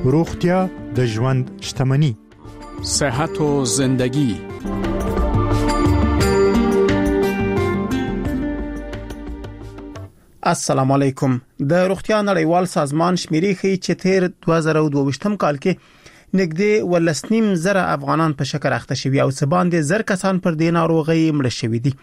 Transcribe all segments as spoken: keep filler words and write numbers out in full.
روغتیا د ژوند شتمني. صحت و زندگی. السلام علیکم. د روغتیا نړیوال سازمان شمیرې ښیي چې تیر دوه زره او دوه ویشتم کال کې نږدې ولسنیم زره افغانان په شکر اخته شوي او څه باندې زر کسان پر دې ناروغي مړه شوي دي.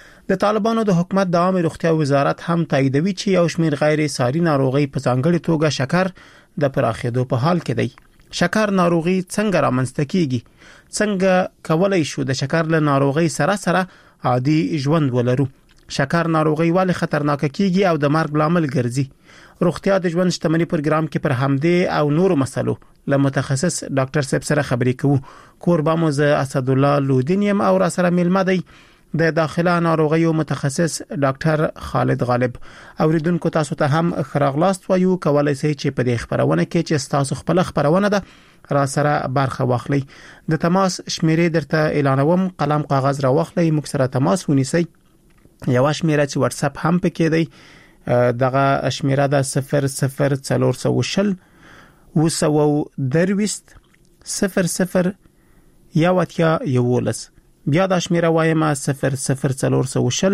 د طالبانو د حکومت د عامه روغتیا وزارت هم تاییدوي چې یو شمیر غیر ساري ناروغي په ځانګړي توګه شکر د پراخېدو په حال کې دی. شکر ناروغي څنګه رامنځته کیږي؟ څنګه کولای شو د شکر له ناروغي سره سره عادي ژوند ولرو؟ شکر ناروغي ولې خطرناک کیږي او د مرګ لامل ګرځي؟ روغتیا د ژوند شتمنۍ پروګرام کې پر همدې او نورو مسلو له متخصص ډاکټر صاحب سره خبرې کوو. کوربه مو ز اسد الله لودینیم او را سره ملمه دی د داخله ناروغیو متخصص ډاکټر خالد غالب. اوریدونکو تاسو ته هم خراغلاست وایو، کولای شئ چې په دې خبرونه کې چې تاسو خپل خبرونه ده را سره برخه واخلئ. د تماس شمیرې درته اعلانوم، قلم کاغذ را واخلئ، موږ سره تماس ونیسئ. یو شمیره چې واتس اپ هم پکې دی، دغه شمیره ده صفر صفر څلور سوه شل اوه سوه درویست صفر صفر یو اتیا یولس. بیا د شمیره وایم صفر صفر څلور سوه شل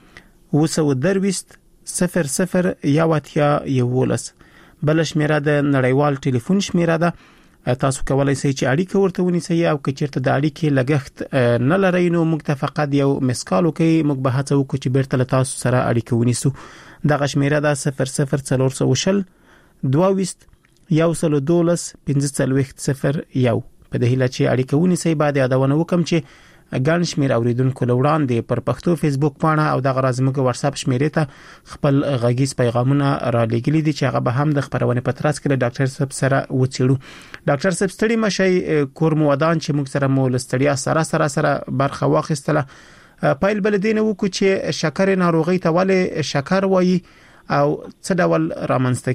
اوه سوه درویست صفر صفر یو اتیا یولس. بل شمیره د نړیوال ټلیفون شمیره ده. تاسو کولای شئ چې اړیکه ورته ونیسئ او که چیرته د اړیکې لګښت نه لرئ نو موږ ته فقط یو مسکال وکړئ، موږ به هڅه وکړو چې بیرته له تاسو سره اړیکه ونیسو. دغه شمیره ده صفر صفر څلور سوه شل دوه ویشت یو سل دولس پنځه څلوېښت صفر یو. په دې هیله چې اړیکه ونیسئ. بعد یادونه وکم چې ګڼ شمیر اوریدونکو لوړاندې پر پښتو فیسبوک پاڼه او دغه رازمګه واتس اپ شمیرې ته خپل غږیز پیغامونه را لېږلي دي چې هغه به هم د خبرونه په ترڅ کې له ډاکټر صاحب سره وڅېړو. ډاکټر صاحب ستړي مشي، کور مو ودان چې موږ سره مو لستړیا سره سره سره برخه واخیستله. پایل بل دین وکړو چې شکر ناروغي ته ولې شکر وایي او څه ډول رامنځته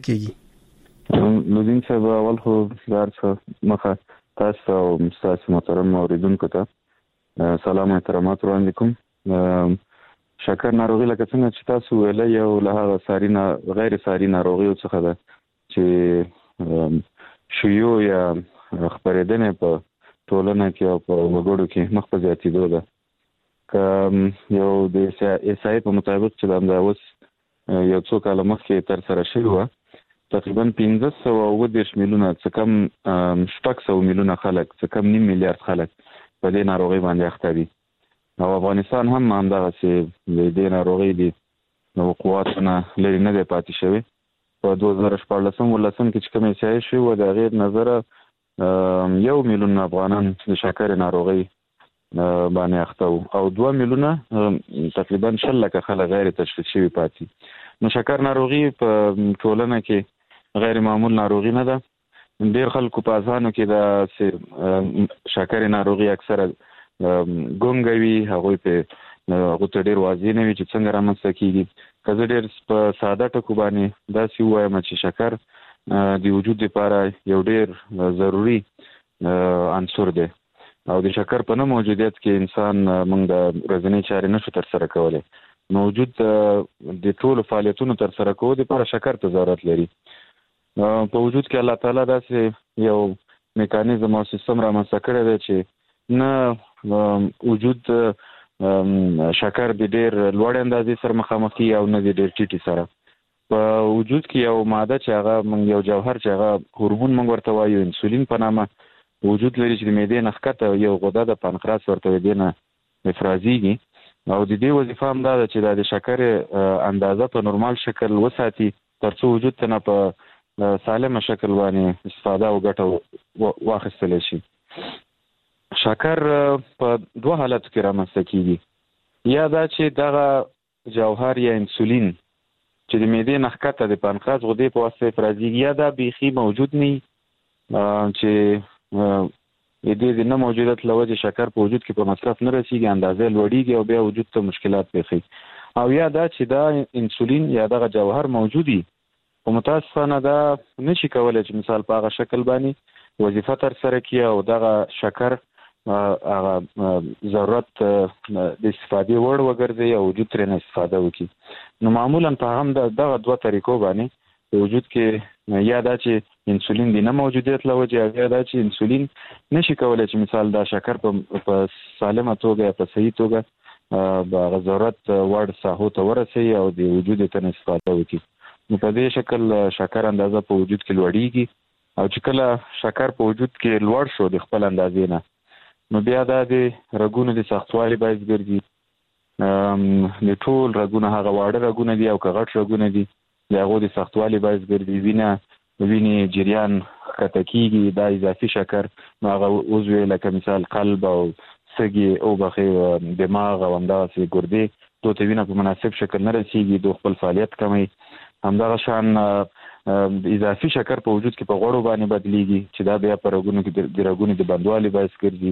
کیږي؟ نو دین صاحب اول خو زار څه مخه تاسو او تاسو محترم اوریدونکو ته سلام او احترامات وړاندې کوم. شکر ناروغي لکه څنګه چې تاسو ویلې یو له هغه ساري نه غیر ساري ناروغیو څخه ده چې شیو یا خبرېدنه په ټولنه کې او په وګړو کې مخ په زیاتېدو ده. که یو د احصایې په مطابق چې د اوس یو څو کاله مخکې تر سره شوی و، تقریبا پنځه سوه اووه دېرش میلیونه څه کم شپږ سوه میلیونه خلک، څه کم نیم میلیارډ خلک په دې ناروغي باندې اخته دي. او افغانستان هم همدغسې د دې ناروغي د وقوعاتو نه لرې نه دی پاتې شوی. په دوه زره شپاړلسم اوولسم کې چې کوم احصایې شوي وه، د هغې نظره یو میلیون افغانان د شکرې ناروغۍ باندې اخته وو او دوه میلیونه تقریبا شل لکه خلک غیر تشخیص شوي پاتې. نو شکر ناروغي په ټولنه کې غیر معمول ناروغي نه ده. ډیر خلکو په ځانو کې د شکرې ناروغي اکثره ګونګ وي، هغوی په هغو ته ډیر واضح نه وي چې څنګه رامنځته کیږي. که زه ډیر په ساده ټکو باندې داسې ووایم چې شکر د وجود لپاره یو ډیر ضروري عنصر دی او د شکر په نه موجودیت کې انسان موږ د ورځنۍ چارې نشو ترسره کولی. موجود د ټولو فعالیتونو ترسره کولو لپاره شکر ته ضرورت لري. په وجود کې الله تعالی داسې یو میکانیزم او سیستم رامنځته کړی دی چې نه وجود شکر د ډېر لوړ اندازې سره مخامخ کیږي او نه د ډېر ټیټي سره. په وجود کې یو ماده چې هغه موږ یو جوهر چې هغه هورمون موږ ورته وایو انسولین په نامه وجود لري چې د معدې نه ښکته یو غده د پانکراس ورته وایي، دې نه افرازیږي او د دې وظیفه هم دا ده چې د شکرې اندازه په نورمال شکل وساتي تر څو وجود ته نه په سالمه شکل باندې استفاده او ګټه واخیستل شي. شکر په دوه حالاتو کې رامنځته کیږي. یا دا چې دغه جوهر یا انسولین چې د معدې نه ښکته د پانکراس غدې په واسطه افرازیږي، یا دا بیخي موجود نه چې د دې د نه موجودیت له وجې شکر په وجود کې په مصرف نه رسیږي، اندازه لوړیږي او بیا وجود ته مشکلات پیښوي. او یا دا چې دا انسولین یا دغه جوهر موجودي او متاسفانه دا نشي کولای چې مثال په هغه شکل باندې وظیفه تر سره کړي او دغه شکر هغه ضرورت د استفادې وړ وګرځي او وجود ترې نه استفاده وکړي. نو معمولا په هم دغه دوه طریقو باندې په وجود کې یا دا چې انسولین د نه موجودیت له وجې یا دا چې انسولین نشي کولای چې مثال دا شکر په سالمه توګه په صحیح توګه به ضرورت وړ ساحو ته ورسي او د وجود ته استفاده وکړي. نو په دې شکل شکر اندازه په وجود کې لوړیږي او چې کله شکر په وجود کې لوړ شو د خپل اندازې نه نو بیا دا د رګونو د سختوالي باعث ګرځي. د ټول رګونه هغه واړه رګونه دي او که غټ رګونه دي د هغو د سختوالي باعث ګرځي. وینه وینې جریان ښکته کېږي. دا اضافي شکر نو هغه عضوې لکه مثال قلب او سږي او بخې دماغ او همدغسې ګردې دو ته وینه په مناسب شکل نه رسېږي، دو خپل فعالیت کموي. همدغه شان اضافي شکر په وجود کې په غوړو باندې بدلیږي چې دا بیا په رګونو کې د رګونو د بندوالي باعث ګرځي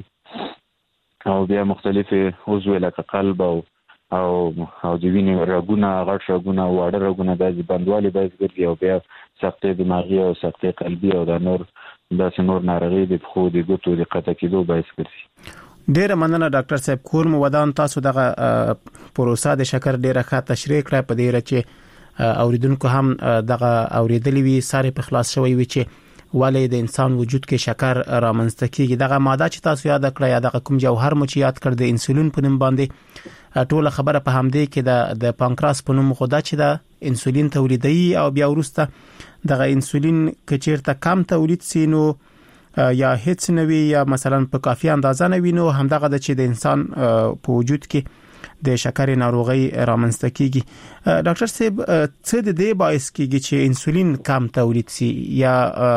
او بیا مختلفې عضوې لکه قلب او او او د وینې رګونه غټ رګونه واړه رګونه د بندوالي باعث ګرځي او بیا سختې دماغي او سختې قلبي او دا نور داسې نور ناروغۍ د پښو د ګوتو د قطع کېدو باعث ګرځي. ډیره مننه ډاکټر صاحب کور مو ودان. تاسو دغه پروسه د شکر ډیره ښه تشریح کړه په دې چې اوریدونکو هم دغه اوریدلې وي ساري په خلاص شوی وي چې ولې د انسان وجود کې شکر رامنځته کیږي. دغه ماده چې تاسو یاد کړئ یا دغه کوم جوهر مو چې یاد کړ د انسولین په نوم باندې ټوله خبره په همدې کې د د پانکراس په نوم خدا چې د انسولین تولیدي او بیا ورسته دغه انسولین کچیرته کم تولید سي نو یا هیڅ نوي یا مثلا په کافي اندازه نه وینو همدغه د چې د انسان په وجود کې د شکر ناروغي رامنځته کیږي. ډاکټر صاحب څه د دې باعث کیږي چې انسولین کم تولید سي یا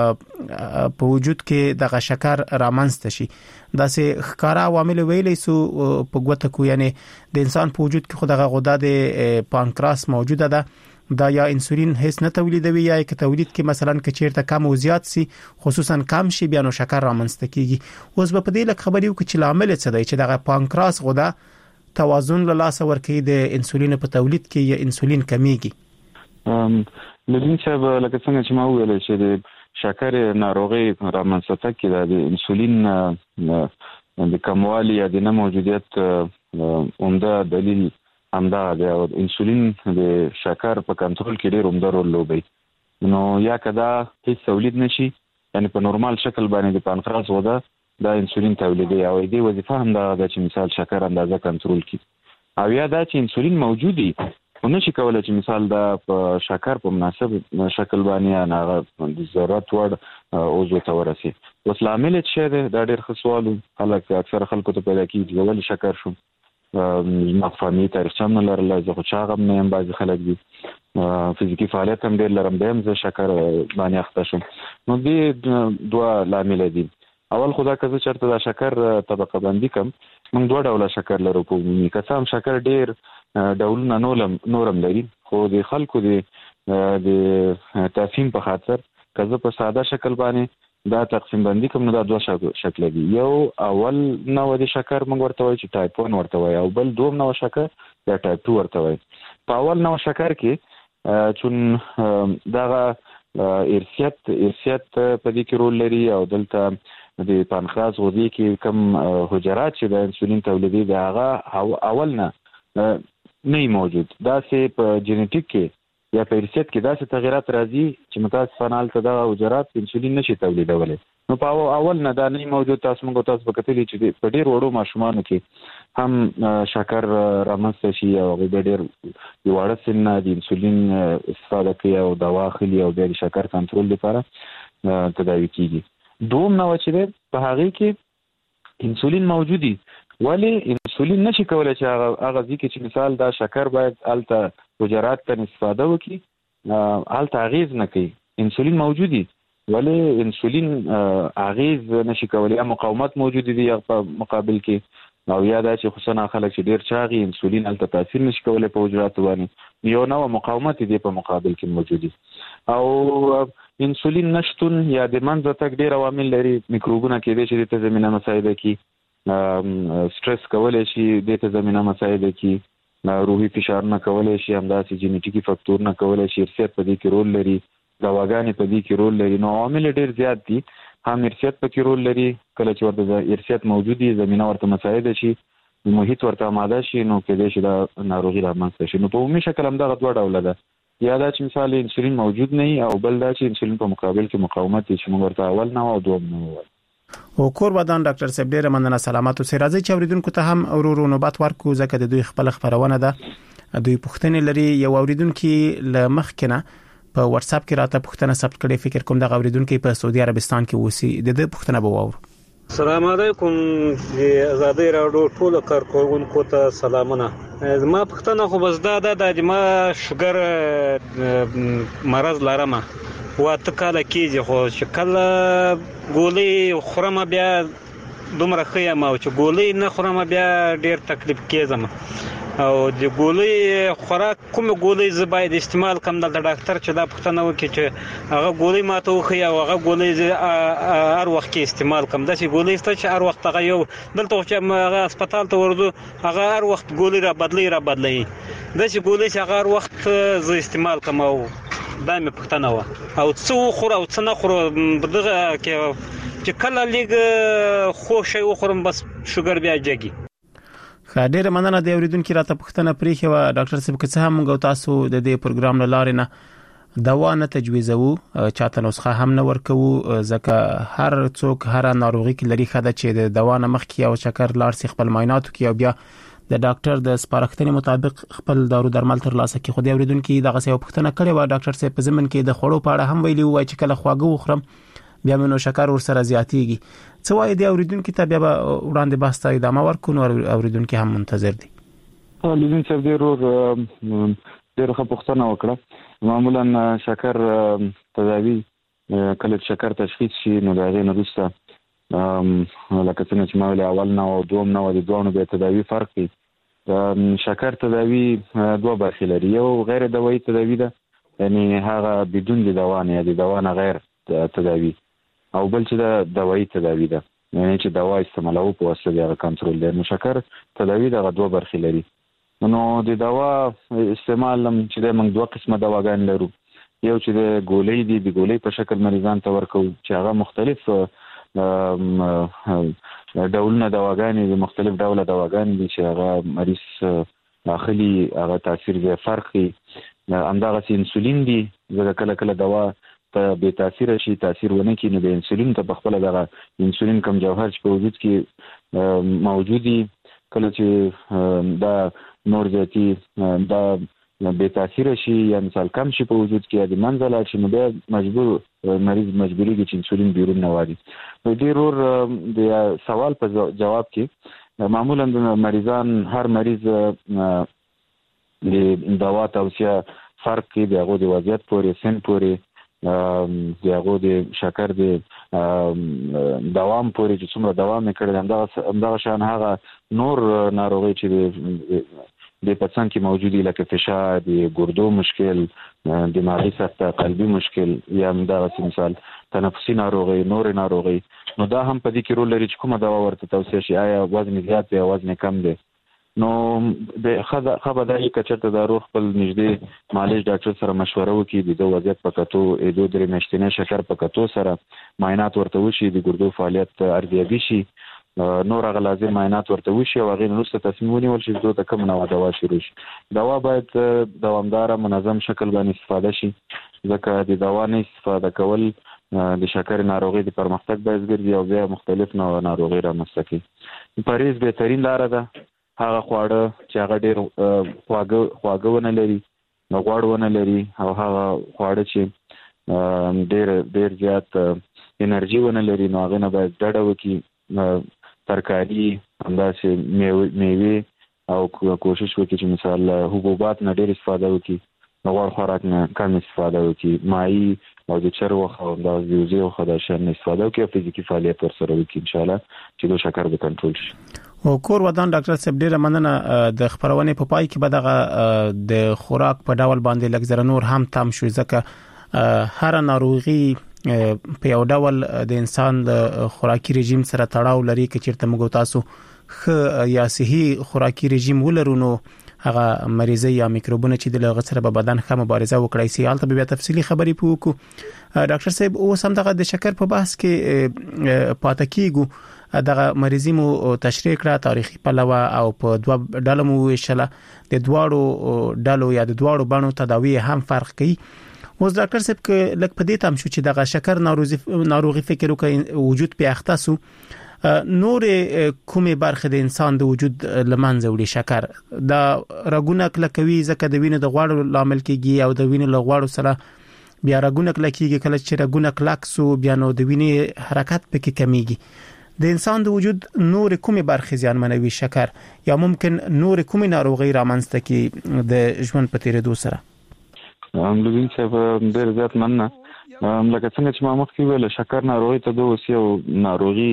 په وجود کې د شکر رامنځته شي؟ دا سه ښکارا عوامل ویلې سو په ګوته کو یعنی د انسان په وجود کې خدغه غده د پانکراس موجوده ده دا یا انسولین هیڅ نه تولیدوي یا که تولید کې مثلا کچیرته کم او زیات سي خصوصا کم شي بیا نو شکر رامنځته کیږي. اوس په دې لک خبرې وکړي چې لامل څه دی چې دغه پانکراس غده توازن له لاسه ورکړي د انسولین په تولید کې یا انسولین کمیږي؟ ام لدین صاحب لکه څنګه چې ما ویل چې د شکر ناروغي رامنځته کې د انسولین د کموالي یا د نه موجودیت عمده دلیل همدا دی او انسولین د شکر په کنټرول کې ډېر عمده رول لوبوي. نو یا کدا هیڅ تولید نشي یعنی په نورمال شکل باندې د پانکراس وده دا انسولین تولیدي او دې وظیفه هم دا د چې مثال شکر اندازه کنټرول کړي او یا دا چې انسولین موجودي خو نشي کولای چې مثال دا په شکر په مناسب شکل باندې هغه د ضرورت وړ عضو ته ورسي. اوس لامل څه دا ډېر ښه سوال خلک اکثر خلکو ته پیدا کیږي چې ولې شکر شو مفهومي تاریخ هم نه لرله زه خو چاغم نه یم بعضې خلک دي فزیکي فعالیت هم ډېر لرم بیا هم زه شکر باندې اخته شم. نو دې دوه لامل دي. اول خدا که زه چرته دا شکر طبقه بندي کوم موږ دوه ډوله شکر لرو په عمومي که څه هم شکر ډېر ډولونه نورم نورم لري خو د خلکو د د تفهیم په خاطر که زه په ساده شکل باندې دا تقسیم بندي کوم نو دا دوه شکل دي. یو اول نوع د شکر موږ ورته وایو چې ټایپ ون ورته وایو او بل دوم نوع شکر یا ټایپ ټو ورته وایو. په اول نوع شکر کې چون دغه ارثیت ارثیت په دې کې رول لري او دلته د پانکراس غدې کې کم حجرات چې د انسولین تولیدي د هغه اول نه نه موجود دا سه په جینټیک کې یا په ارثیت کې دا سه تغیرات راځي چې متاسفانه الته د حجرات انسولین نشي تولیدولای. نو په اول نه دا نه موجود. تاسو موږ تاسو په کتلې چې په ډیر وړو ماشومانو کې هم شکر رامنځته شي او د ډیر یوړ سن د انسولین استفاده کوي او دوا اخلي او د شکر کنټرول لپاره تداوي کیږي. دوم نو چې په هغه کې انسولین موجودي ولی انسولین نشي کولای چې هغه هغه ځکه چې مثال دا شکر باید الته حجرات ته استفاده وکړي الته اغیز نه کوي. انسولین موجودي ولی انسولین اغیز نشي کولای مقاومت موجود دي په مقابل کې او یا دا چې خصوصا خلک چې ډیر چاغي انسولین الته تاثیر نشي کولای په حجرات باندې یو نوع مقاومت دي په مقابل کې موجودي. او انسولین نشتون یا د منځ تک ډیر عوامل لري. میکروبونه کې دي چې د زمينه مساعده کی سټرس کولای شي د ته زمينه مساعده کی روحي فشار نه کولای شي همداسې جینټیکي فاکتور نه کولای شي ارثیت په دې کې رول لري دواګانې په دې کې رول لري. نو عوامل ډیر زیات دي. هم ارثیت په کې رول لري کله چې ورته ارثیت موجودي زمينه ورته مساعده شي محیط ورته آماده شي نو کې دې شي د ناروغي رامنځته شي. نو په عمومي شکل هم دا دوه ډول ده یا دا چې مثال انسولین موجود نه او بل دا چې انسولین په مقابل کې مقاومت چې موږ ورته اول نه او دوم نه وایو. او کور ودان ډاکټر صاحب ډیره مننه سلامات او سرازي چې اوریدونکو ته هم اورورو نوبت ورکو ځکه د دوی خپل خبرونه ده. دوی پوښتنه لري یو اوریدونکو ل مخکنه په واتس اپ کې راته پوښتنه ثبت کړي فکر کوم د اوریدونکو په سعودي عربستان کې وسی د دې پوښتنه به وورو. السلام علیکم د آزادۍ راډیو ټول کارکونکو ته سلامونه. ما پوښتنه خو بس دا د ما شوګر مرض لرم واته کال کېږي خو چې کله ګولې خورم بیا دومره ښه ما چې ګولې نه خورم بیا ډیر تکلیف کېږم او د ګولې خوراک کوم ګولې ز باید استعمال کوم د ډاکټر چې دا پوښتنه وکړي چې هغه ګولې ماته وخی او هغه ګولې هر وخت کې استعمال کوم د چې ګولې ست چې هر وخت هغه یو دلته چې هغه هسپتال ته ورځو هغه هر وخت ګولې را بدلی را بدلی د چې ګولې چې هغه هر وخت ز استعمال کوم او دا مې پښتنه و او څو خور او څنه خور دغه کې چې کله لګ خوشي وخورم بس شوګر بیا جګي. خاطر مننه د اوریدونکو راته پښتنه پریخه و ډاکټر صاحب که څه هم موږ تاسو د دې پروګرام لاره نه دوا نه تجویزوو چاته نسخه هم نه ورکو ځکه هر څوک هر ناروغي کې لري خدای چې د دوا نه مخکې او چکر لار سي خپل معاینات کوي او بیا د ډاکټر د سپارښتنې مطابق خپل دارو درمل تر لاسه کې. خو د اوریدونکو دغه څه پوښتنه کړې و ډاکټر صاحب په زمن کې د خوړو په اړه هم ویلي وای چې کله خواږه وخورم بیا مې نو شکر ور سره زیاتېږي. څه وایي د اوریدونکو ته بیا وړاندې بحث ته ادامه ورکو نو اوریدونکو هم منتظر دي. لیدونکو صاحب ډیر ډیر ښه پوښتنه وکړه. معمولا شکر تداوی کله شکر تشخیص شي نو دا غي نه وروسته لکه څنګه چې ما ویل اول نه او دوم نه د دوه به تداوی فرق دی. شکر تداوی دوه برخې لري. یو غیر دوايي تداوی ده یعنی هغه بدون د دوا نه د دوا نه غیر تداوی او بل چې د دوايي تداوی ده یعنی چې دوا استعمالو په واسطه د کنټرول دی. نو شکر تداوی دغه دوه برخې لري. نو د دوا استعمال چې د موږ دوه قسمه دواګان لرو. یو چې د ګولۍ دي د ګولۍ په شکل مریضان ته ورکو چې هغه مختلف ډولونه دواګانې د مختلف ډوله دواګانې دي چې هغه مریض داخلي هغه تاثیر یې فرقي. همدغه انسولین دي ځکه کله کله دوا ته به تاثیر شي تاثیر ونه کړي نو د انسولین ته بخپله دغه انسولین کم جوهر چې په وجود کې موجودي کله چې دا نور زیاتی دا به تاثیر شي یا مثال کم شي په وجود کې د منځله چې نو بیا مجبور مریض مجبوریږي چې انسولین بیرون نه واردي. نو ډیرور د سوال په جواب کې معمولا د مریضان هر مریض د دوا توصیه فرق کوي د هغه د وضعیت پورې سن پورې د هغه د شکر د دوام پورې چې څومره دوام کړي همدغه شان هغه نور ناروغي چې د پڅان کې موجودي لکه فشار د ګردو مشکل دماغي سکته قلبي مشکل یا همدغه مثال تنفسي ناروغي نور ناروغي نو دا هم په دې کې رول لري چې کومه دوا ورته توصیه شي آیا وزن زیات دی وزن کم دی. نو د خبرداري کچته د روغ خپل نږدې معالج ډاکټر سره مشوره وکړي د وضعیت په کتو د دوه درې میاشتې شکر په کتو سره معاینات ورته وشي د ګردو فعالیت ارزیابي شي نور هغه لازم معاینات ورته وشي او هغه نورسته تصمیم ونیول شي چې د کوم نوع دوا شروع شي. دوا باید دوامدار منظم شکل باندې استفاده شي ځکه د دوا نه استفاده کول د شکر ناروغي د پرمختګ باعث ګرځي او بیا مختلف نوع ناروغي رامنځته کوي. پرهیز بهترین لاره ده هغه خواړه چې هغه ډېر خواږه خواږه ونه لري غوړ ونه لري او هغه خواړه چې ډېر ډېر زیات انرژي ونه لري نو هغه نه باید ډډه وکړي. ترکاری همداسې میوې او کوشش وکړي چې مثال حبوبات نه ډېر استفاده وکړي غوړ خوراک نه کم استفاده وکړي مایي او د چرګ غوښه او د وزې غوښه د شان استفاده وکړي او فزیکي فعالیت ورسره وکړي انشاءالله چې د شکر به کنټرول شي. او کور ودان ډاکټر صاحب ډیره مننه د خبرونه په پای کې به دغه د خوراک په ډول باندې لږ زره نور هم تام شو ځکه هر ناروغي په یو ډول د انسان د خوراکي رژیم سره تړاو لري چې چیرته موږ تاسو خ یا صحي خوراکي رژیم ولرو نو هغه مریضي یا میکروبونه چې د لغت سره په بدن ښه مبارزه وکړي سي حالت به تفصیلی خبرې پوکو. ډاکټر صاحب اوس هم دغه د شکر په بحث کې پاتې کیږو دغه مریضي مو تشریح کړه تاریخي پلوه او په دوه ډلو مو ویشله د دواړو ډلو یا د دواړو بڼو تداوی هم فرق کوي. اوس ډاکټر صاحب ک لک په دې تام شو چې دغه شکر ناروغي ناروغي فکر وکړي وجود په اختصو نور کومه برخه د انسان د وجود لمنځه وړي شکر دا رګونه کلکوي ځکه د وینې د غوړو لامل کیږي او د وینې له غوړو سره بیا رګونه کلکیږي کله چې رګونه کلک سو بیا نو د وینې حرکت پکې کمیږي. د انسان د وجود نور کومه برخه زیانمنوي شکر یا ممکن نور کومه ناروغي رامنځته کی د ژوند په تیریدو سره؟ ام لوین چې ډېر زیات مننه. لکه څنګه چې ما مخکې ویل شکر ناروغي ته د وسیو ناروغي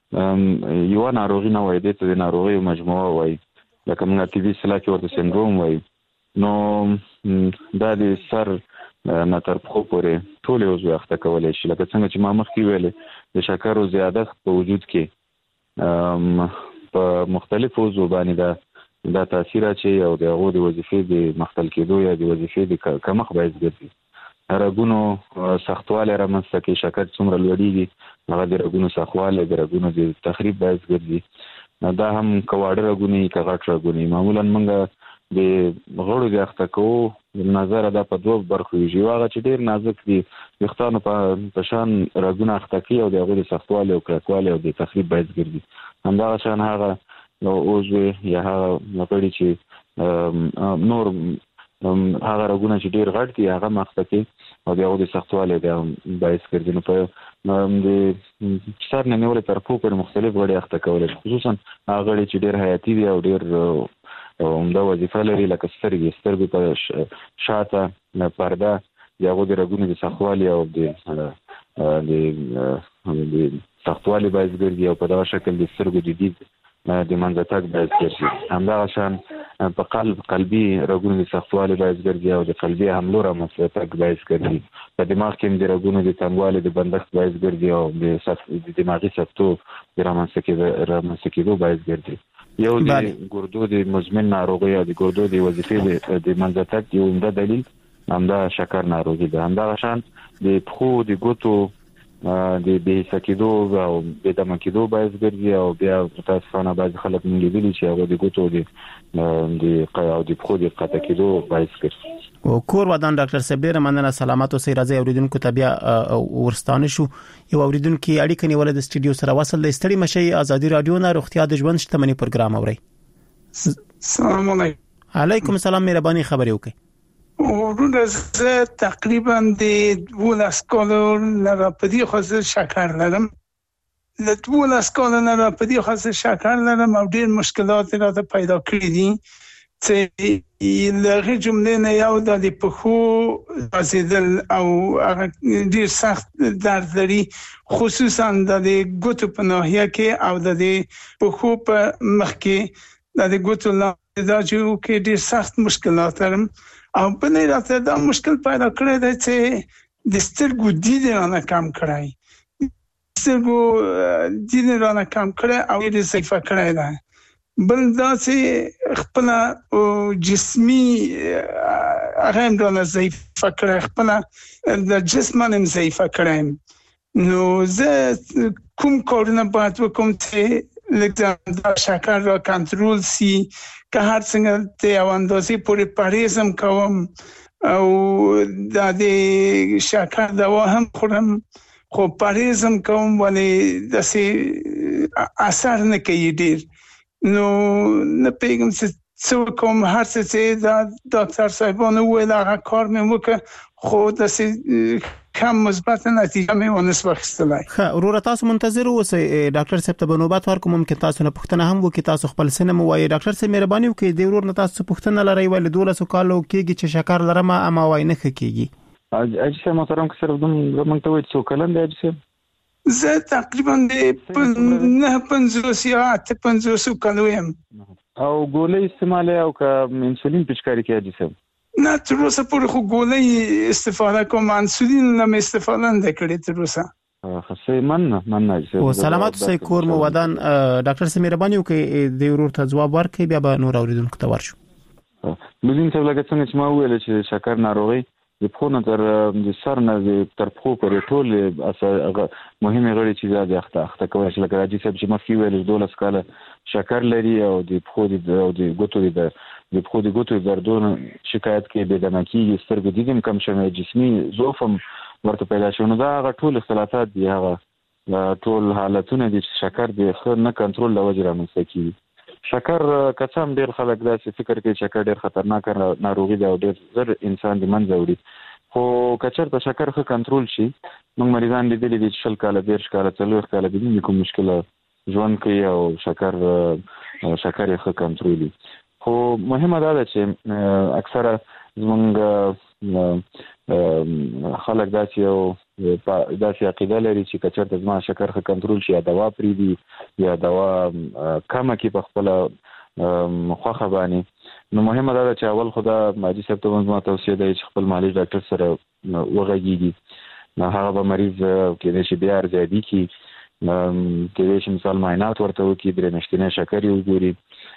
یو ناروغي نه وای د ته ناروغي مجموعه وای لکه موږ ټي بي سلاکي ورته سندروم وای نو دا د سر نه تر پخو پورې ټول یو ځای اخته کولای شي. لکه څنګه چې ما مخکې ویل د شکر زیادت په وجود کې په مختلفو زبانې دا دا تاثیر اچي او د هغه د وظیفې د مختل کېدو یا د وظیفې د کمښت باعث ګرځي. رګونو سختواله رامنځته کوي. شکر څومره لوړیږي هغه د رګونو سختواله د رګونو د تخریب باعث ګرځي. دا هم کواړه رګونی کغټ رګونی معمولا موږ د غړو د اخته کوو نظر دا په دوه برخو یې واغه چې ډیر نازک دي وختانو په شان رګونه اخته کوي او د هغه د سختواله او کلکواله او د تخریب باعث ګرځي. همدا شان هغه نو اوزوي یا هغه لپاره چې نور هغه رګونه چې ډیر غټ دي هغه مخته کوي او د هغه د سختواله د باعث ګرځي. نو په د سر نه نیول تر په پر مختلف غړي اخته کول خصوصا هغه غړي چې ډیر حیاتي دي او ډیر عمده وظیفه لري لکه سترګې سترګې په شاته پرده د هغه د رګونو د سختواله او د د سختواله باعث ګرځي او په دا شکل د سترګو د دید د منځتګ باعث ګرځي. همدا شان په قلب قلبي رګونو د سختواله باعث ګرځي او د قلبي حملو رامنځته باعث ګرځي. په دماغ کې د رګونو د تنګوالي د بندښت باعث ګرځي او د دماغي سکتو د رامنځته کېدو باعث ګرځي. یو د ګردو د مزمن ناروغي او د ګردو د وظیفې د منځتګ یو عمده دلیل همدا شکر ناروغي ده. همدا شان د پخو د ګوتو د به سکیدو او د دمه کېدو باعث ګرځي او بیا تاسو بعض خلک مونږ لیدلی چې هغه د ګوتو د د قاو د پخو د قطع کېدو باعث ګرځي. او کور ودان ډاکټر صاحب ډیر مننه سلامات اوسئ. راځي اوریدونکو ته بیا ورستانه شو یو اوریدونکو اړیکه نیول د سټډیو سره وصل د ستړي مشي ازادي رادیو نه روغتیا د ژوند شتمنۍ پروګرام اوري. السلام علیکم. علیکم السلام مهرباني خبرې وکړئ. ورونه زه تقریبا د دولس کالو لپاره په دې خاصه شکر لرم. د دولس کالو لپاره په دې خاصه شکر لرم او ډېر مشکلات راته پیدا کړې دي چې لږه جمله نه یو د پخو ازیدل او هغه ډېر سخت درد لري خصوصا د ګوتو په ناحیه کې او د پخو په مخ کې د ګوتو لاندې دا چې کې ډېر سخت مشکلات لرم او په نه راته دا مشکل پیدا کړی دی چې د سترګو دید رانه کم کړی سترګو دید رانه کم کړی او ډېر ضعیفه کړی دی. بل دا چې خپل جسمي هغه هم رانه ضعیفه کړی خپل د جسم هم ضعیفه کړی. نو زه کوم کارونه باید وکړم چې لکه دا شکر را کنټرول سي که هر څنګه ته او اندازې پورې پرهیزم کوم او د شکر دوا هم خورم خو پرهیزم کوم ولی داسې اثر نه کوي ډیر. نو نه پیغام څه کوم هر څه چې دا ډاکټر صاحبانو ویل هغه کار مې وکړ خو داسې کم مثبت نتیجه مې ونه واخیستلای. ښه ورور تاسو منتظر اوسئ ډاکټر صاحب ته به نوبت ورکوم ممکن تاسو نه پوښتنه هم وکړي تاسو خپل سنم وایي. ډاکټر صاحب مهرباني وکړئ د ورور نه تاسو پوښتنه لرئ ولې دولس کالو کېږي چې شکر لرم اما وای نه کېږي. اجي سم محترم که صرف موږ ته وایي څو کلن دی اجي زه تقریبا د نه پنځوس یا اته پنځوس کالو یم. او ګولۍ استعمال او که انسولین پچکاری کې اجي سم نه تر اوسه پورې خو ګولۍ استفاده کوم انسولین نه استفاده نه کړې تر اوسه. خاصه من من او سلامات اوسئ کور مو ودان. ډاکټر صاحب مهرباني وکړئ د ورور ته ځواب ورکړئ بیا به نور اوریدونکو ته ورشو. لودین څه لکه څنګه چې ما ویل چې شکر ناروغي د پخونه تر د سر نه تر پخو پورې ټول مهمه غړي چې د اخته اخته کوي چې لکه راځي چې مخکې ویل دولس کاله شکر لري او د پخو د او د ګوتو د د پخو د ګوتو دردونه شکایت کې به د مکیږي سترګې دیدم کم شمه جسمي ضعفم ورته پیدا شونه دا هغه ټول اختلافات دي هغه ټول حالتونه دي چې شکر د خر نه کنټرول لوجه رامنځته کیږي. شکر کڅم ډیر خلک داسې فکر کوي چې شکر ډیر خطرناک ناروغي ده او ډیر زر انسان د منځ وړي، خو کچر ته شکر خو کنټرول شي موږ مریضان لیدلي دي چې شل کاله ډیر کاله څلور کاله د دې کوم مشکل ژوند کوي او شکر شکر یې خو کنټرول. خو مهمه ده چې اکثره زمونږ خلک داسې یو داسې عقیده لري چې کچر ته زما شکر خو کنټرول شي یا دوا پری دي یا دوا کمه کې په خپل خوخه باندې. نو مهمه ده چې اول خدا ماجي صاحب ته زما توصیه ده چې خپل مالي ډاکټر سره وغږیږي، نو هغه به مریض کې نشي بیا ارزیابي کی کې چې مثال معاینات ورته وکړي، درې میاشتې شکر یې وګوري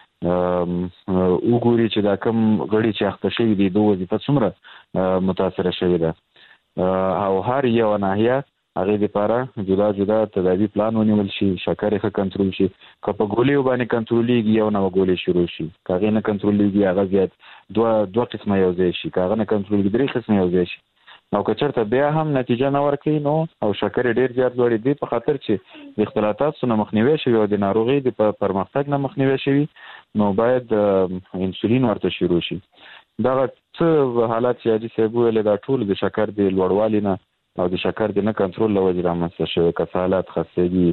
وګوري چې دا کوم غړي چې اخته شوی دي دوه وظیفه څومره متاثر شوی ده او هر یو ناحیه هغه لپاره جدا جدا تداوی پلان ونیول شي، شکر یې کنټرول شي. که په ګولې باندې کنټرولېږي یو نو ګولې شروع شي، کاغه نه کنټرولېږي هغه زیات دوه دوه قسمه یو ځای شي، کاغه نه کنټرولېږي درې قسمه یو ځای شي. نو که چېرته بیا هم نتیجه نه ورکړي نو او شکر ډیر زیات لوړ دی په خاطر چې د اختلالات سره مخنیوي شوی او د ناروغي د پرمختګ نه مخنیوي شوی نو باید انسولین ورته شروع شي. دا څه حالات چې اجي سبو له دا ټول د شکر د لوړوالي نه او د شکر د نه کنټرول لوجه رامنځته شوی کسالات خستګي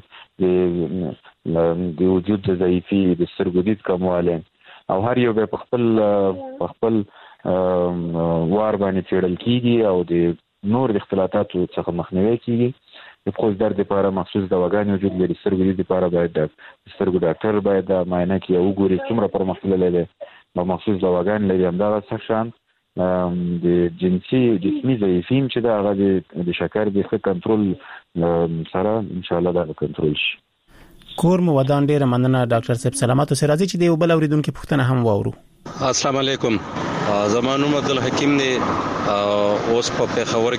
د د وجود ضعیفي د سترګو دید کمواله او هر یو په خپل په خپل وار باندې چیرل کیږي او د نور د اختلالاتو څخه مخنیوي کیږي. د خوځ درد لپاره مخصوص دواګانې وجود لري، سترګو دید لپاره باید د سترګو ډاکټر باید د معاینه کې وګوري څومره پرمختللی دی او مخصوص دواګانې لري. همدغه څه شان د جنسي جسمي ضعیفیم چې دا هغه د شکر د ښه کنټرول سره ان شاء الله دا کنټرول شي. کور مو ودان ډیره مننه ډاکټر صاحب، سلامات اوسئ. راځي چې د یو بل اوریدونکو پوښتنه هم واورو. السلام علیکم، زمانو عبد الحکیم دی اوس په پیښور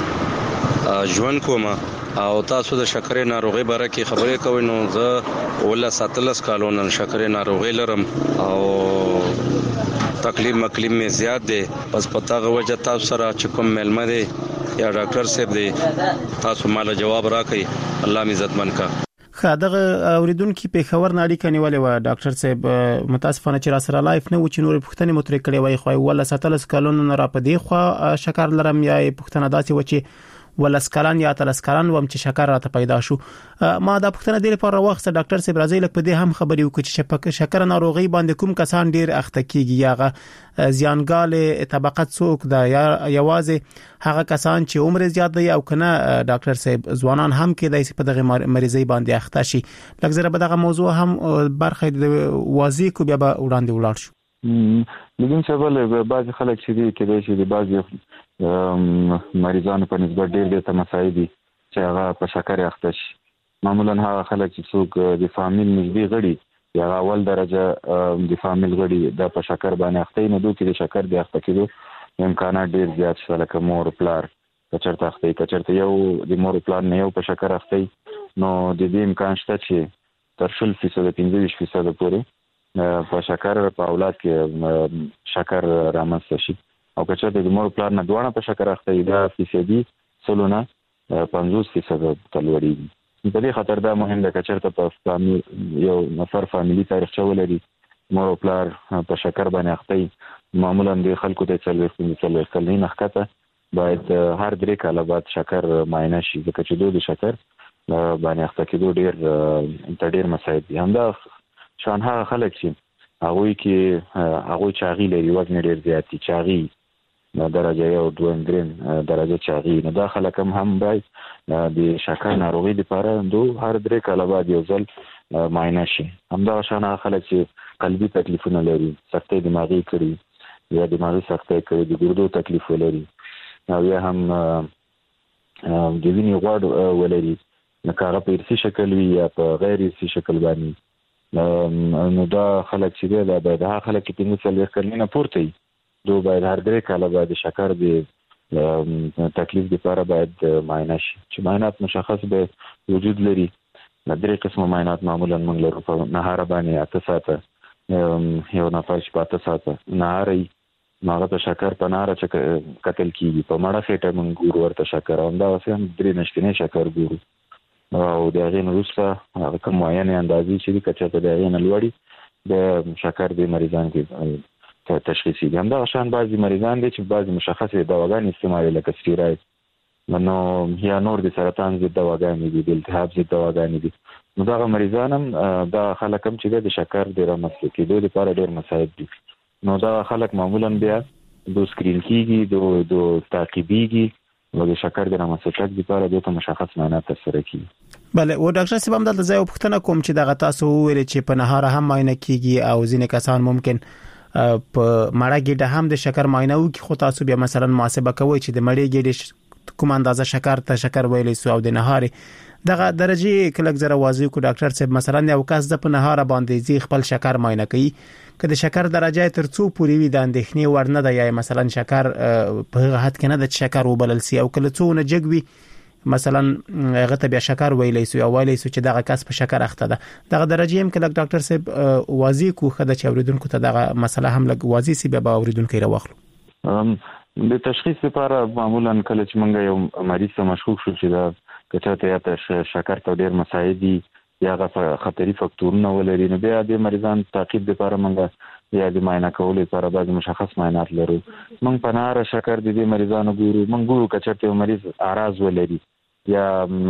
کې ژوند کوم او تاسو د شکرې ناروغي باره کې خبرې کوئ. نو زه ولا ساتلس کالونه شکرې ناروغي لرم او تکلیف مکلیف می زیات دی، پس پتا غوجه تاسو سره چې کوم ملمه دی یا ډاکټر صاحب دی تاسو مال جواب راکړئ، الله می عزتمن کا. خدغه اوریدونکو په خبر ناړي کنيواله و ډاکټر صاحب متاسفانه چې را سره لایف نه و چې نور پښتنې مترې کړې وای خو ولا ساتلس کلون نه را پدې خو شکر لرم یا پښتنه داسي و چې ولسکلان یا تلسکلان وم چې شکر راته پیدا شو. ما دا پښتنه دی لپاره وخت ډاکټر صاحب راځي لکه په دې هم خبرې وکړي چې شکر ناروغي باندې کوم کسان ډیر اخته کیږي یا زیانګال طبقه څوک دا یا یوازې هغه کسان چې عمر زیات دی او کنه ډاکټر صاحب ځوانان هم کې دایسي په دغه مریضي باندې اخته شي. لکه زره به دغه موضوع هم برخه واضح کو بیا به وړاندې ولاړ شو. لګون چې بل بعض خلک چې دي کې دي چې بعض مریضانو په نسبت ډېر ډېر تمسایي دي چې هغه په شکر اخته شي. معمولا هغه خلک چې څوک د فامیل نږدې غړي یا اول درجه د فامیل غړي د په شکر باندې اخته نه دوی د شکر د اخته کېدو امکانات ډېر زیات شته، لکه مور پلار کچرته اخته کچرته یو د مور پلار نه یو په شکر اخته نو د دې امکان شته چې تر شل فیصد پنځه فیصد پورې په شکر په اولاد کې شکر رامنځته شي او کچرته د مور پلار نه دوه په شکر اخته دا فیصدي سلونه پنځوس فیصد تلوړي. په دې خاطر دا مهم ده کچرته په فامیل یو نفر فامیلی تاریخ چولري مور پلار په شکر باندې اخته معمولا د خلکو د څلور څلور کلین اخته باید هر درې کاله بعد شکر معاینه شي ځکه چې دوی د شکر باندې اخته کېدو ډېر ډېر مسایب دي. همدا شان هغه خلک چې هغه کې هغه چاغي لري وزن ډېر زیات دي چاغي درجه یو دوه دریم درجه چاغي نه داخله کم هم باید د شکر ناروغي لپاره دوه هر درې کاله بعد یو ځل معاینه شي. همدا شان هغه خلک چې قلبي تکلیفونه لري، سختي دماغي کړي یا دماغي سختي کړي، د ګردو تکلیف ولري او یا هم د وینې غوړ ولري، نو کاغه په ارثي شکل وي یا په غیر ارثي شکل باندې نو دا خلک چې دا به دا خلک چې پنځه څلوېښت کلونه پورته وي دوی باید هر درې کاله باید د شکر د تکلیف لپاره باید معاینه شي چې معاینات مشخص به وجود لري. درې قسمه معاینات معمولا موږ لرو په نهار باندې اته ساعته یو نفر چې په اته ساعته نهاري هغه ته شکر په نهار چې کتل کیږي په مړه خېټه موږ ګورو ورته شکر او دا اوس هم درې نشټنې شکر ګورو او د هغې نه وروسته هغه کوم معینې اندازې چې دي که چېرته د هغې نه لوړ د شکر د مریضان کې تشخیصي دي. همدغه شان بعضې مریضان دي چې بعضې مشخصې دواګانې استعمالوي لکه سټیراید نو یا نور د سرطان ضد دواګانې دي د التهاب ضد دواګانې دي. نو دغه مریضان هم دا خلک هم چې د شکر د رامنځته کېدو لپاره ډېر مساعد دي. نو دا خلک معمولا بیا د سکرین کېږي د تعقیبېږي او د شکر د رامنځته لپاره دوی ته مشخص معاینات ترسره کیږي. بله او ډاکټر صاحب هم دلته ځای پوښتنه کوم چې دغه تاسو ویل چې په نهار هم معاینه کیږي او ځینې کسان ممکن په مړه ګډه هم د شکر معاینه وکړي خو تاسو بیا مثلا محاسبه کوئ چې د مړې ګډې کوم اندازه شکر ته شکر ویلې سو او د نهار دغه درجه کلک زره واضح کو ډاکټر صاحب مثلا یو کس د په نهار باندې زی خپل شکر معاینه کوي که د شکر درجه تر څو پورې وي د اندېښنې ورنه ده یا مثلا شکر په حد کې نه د شکر وبلل سي او کله څو نه جګوي مثلا هغه ته بیا شکر ویلې سو او ویلې سو چې دغه کس په شکر اخته ده دغه درجه هم کله ډاکټر صاحب واضح کو خدای چې اوریدونکو ته دغه مسله هم لګ واضح سي به اوریدونکو راوخلو. د تشخیص لپاره معمولا کله چې موږ یو مریض ته مشکوک شو چې دا کچته یا ته شکر ته ډیر مساعد دي یا غو خطري فاکتورونه ولري نو بیا د مریضان تعقیب لپاره موږ یا د معاینه کولو لپاره بعض مشخص معاینات لرو. موږ په نهار شکر د دې مریضانو ګورو موږ ګورو کچته یو مریض اعراض ولري یا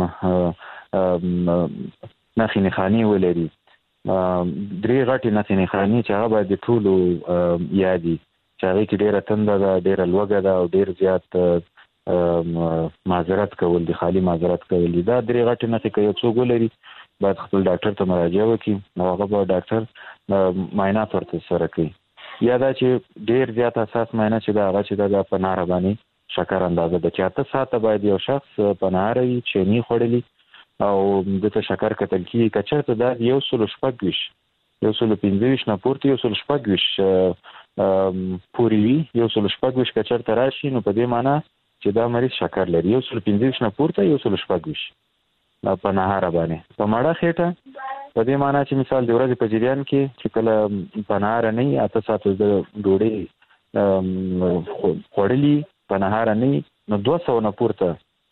نخی نخانی ولري درې غټي نخی نخانی چې هغه باید ټولو یادي چې هغه کې ډیره تنده ده ډیره لوګه ده او ډیر زیات معذرت کول دي خالی معذرت کول دي دا درې غټي نخی کوي څوک ولري باید خپل ډاکټر ته مراجعه وکړي نو هغه به ډاکټر معاینات ورته سره کوي یا دا چې ډیر زیات اساس معاینه چې دا هغه چې دا په نهار باندې شکر اندازه د چاته ساته باید یو شخص په نهار وي چینی خوړلی او د شکر کتل کیږي کچته دا یو سل شپږ ویش یو سل پنځه ویش نه پورته یو سل شپږ ویش پوری وی یو سل شپږ ویش کچته راشي نو په دې معنی چې دا مریض شکر لري یو سل پنځه ویش نه پورته یو سل شپږ ویش په نهار باندې په مړه خېټه په دې معنی چې مثال د ورځې په جریان کې چې کله په نهار نه اته ساعته د ډوډۍ خوړلی په نهار نه نو دوه سوه نه پورته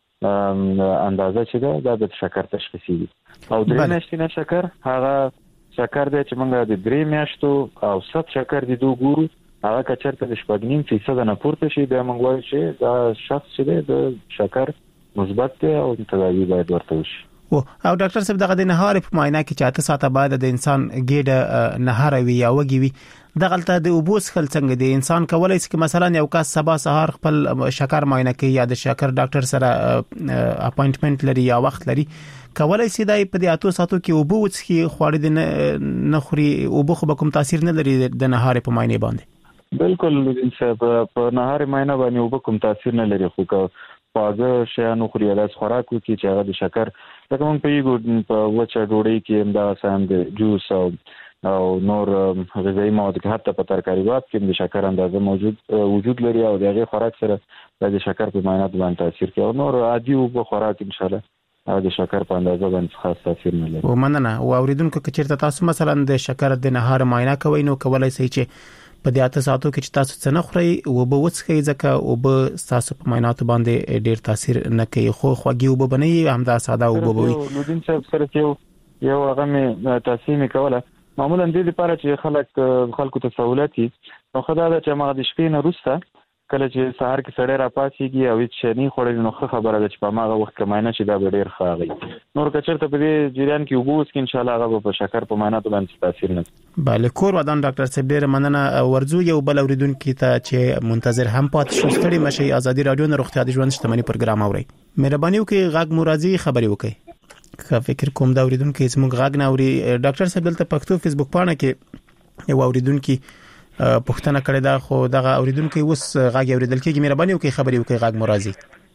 اندازه چې دا د شکر تشخیصي دي او درې میاشتې نه شکر هغه شکر دی چې موږ د درې میاشتو او ست شکر دي دوه ګورو هغه کچرته د شپږ نیم فیصد نه پورته شي بیا موږ وایو چې دا شخص چې دی د شکر مثبت دی او تداوی باید ورته وشي. او ډاکټر صاحب دغه د نهار په معاینه کې چې اته ساعته بعد د انسان ګډه نهار وي یا وږي وي دغلته د اوبوس خل څنګه دی انسان کولای شي مثلا یو کس سبا سهار خپل شکر معاینه کوي یا د شکر ډاکټر سره اپاینټمنټ لري یا وخت لري کولای شي دای په دې اته ساعتو کې اوبو وڅخي خوړې د نخري اوبو خو به کوم تاثیر نه لري د نهار په معاینه باندې. بالکل صاحب په نهار معاینه باندې اوبو کوم تاثیر نه لري خو پازه شیانو خوري لاس خوراکو کې چې هغه د شکر لکه موږ په یو په وچه ډوډۍ کې هم دا ساند جوس او او نور غذایی مواد کې حتی په ترکاریات کې د شکر اندازه موجود وجود لري او دغه خوراک سره د شکر په معاینات باندې تاثیر کوي او نور عادي او خوراک ان شاء الله د شکر په اندازه باندې خاص تاثیر نه لري. ومننه او اوریدونکو که چیرته تاسو مثلا د شکر د نهار معاینه کوئ نو کولای شئ چې په دې اته ساعتو کې چې تاسو څه نه خورئ او به وڅخئ ځکه او به تاسو په معایناتو باندې ډیر تاثیر نه کوي خو خوږی او به بنئ همدا ساده او به وي. نو دین صاحب سره یو یو هغه مې تاسو کوله معمولا د دې لپاره چې خلک خلکو ته سہولتي نو خدای دا چې ما د شپې نه روسته کله چې سهار کې سړی را پاسيږي او هیڅ شي نه خوري نو خبره ده چې په ماغه وخت کې معاینه شي دا ډیر خاغي نور کچرته په دې جریان کې وګورئ چې ان شاء الله هغه په شکر په معایناتو باندې تاثیر نه. بله کور ودان ډاکټر صاحب ډیر مننه ورزو یو بل اوریدونکو ته چې منتظر هم پات شو ستړي مشي ازادي رادیو نه روغتیا د ژوند شتمنۍ پروګرام اوري مهرباني وکړئ غاګ مرادي خبري وکړئ که فکر کوم دا اوریدونکو چې موږ غاګ نه اوري ډاکټر صاحب دلته پښتو فیسبوک پاڼه کې یو اوریدونکو پښتنه کړی دا خو دغه اوریدونکو اوس غاګ اوریدل کېږي مهرباني وکړئ خبري وکړئ غاګ مرادي.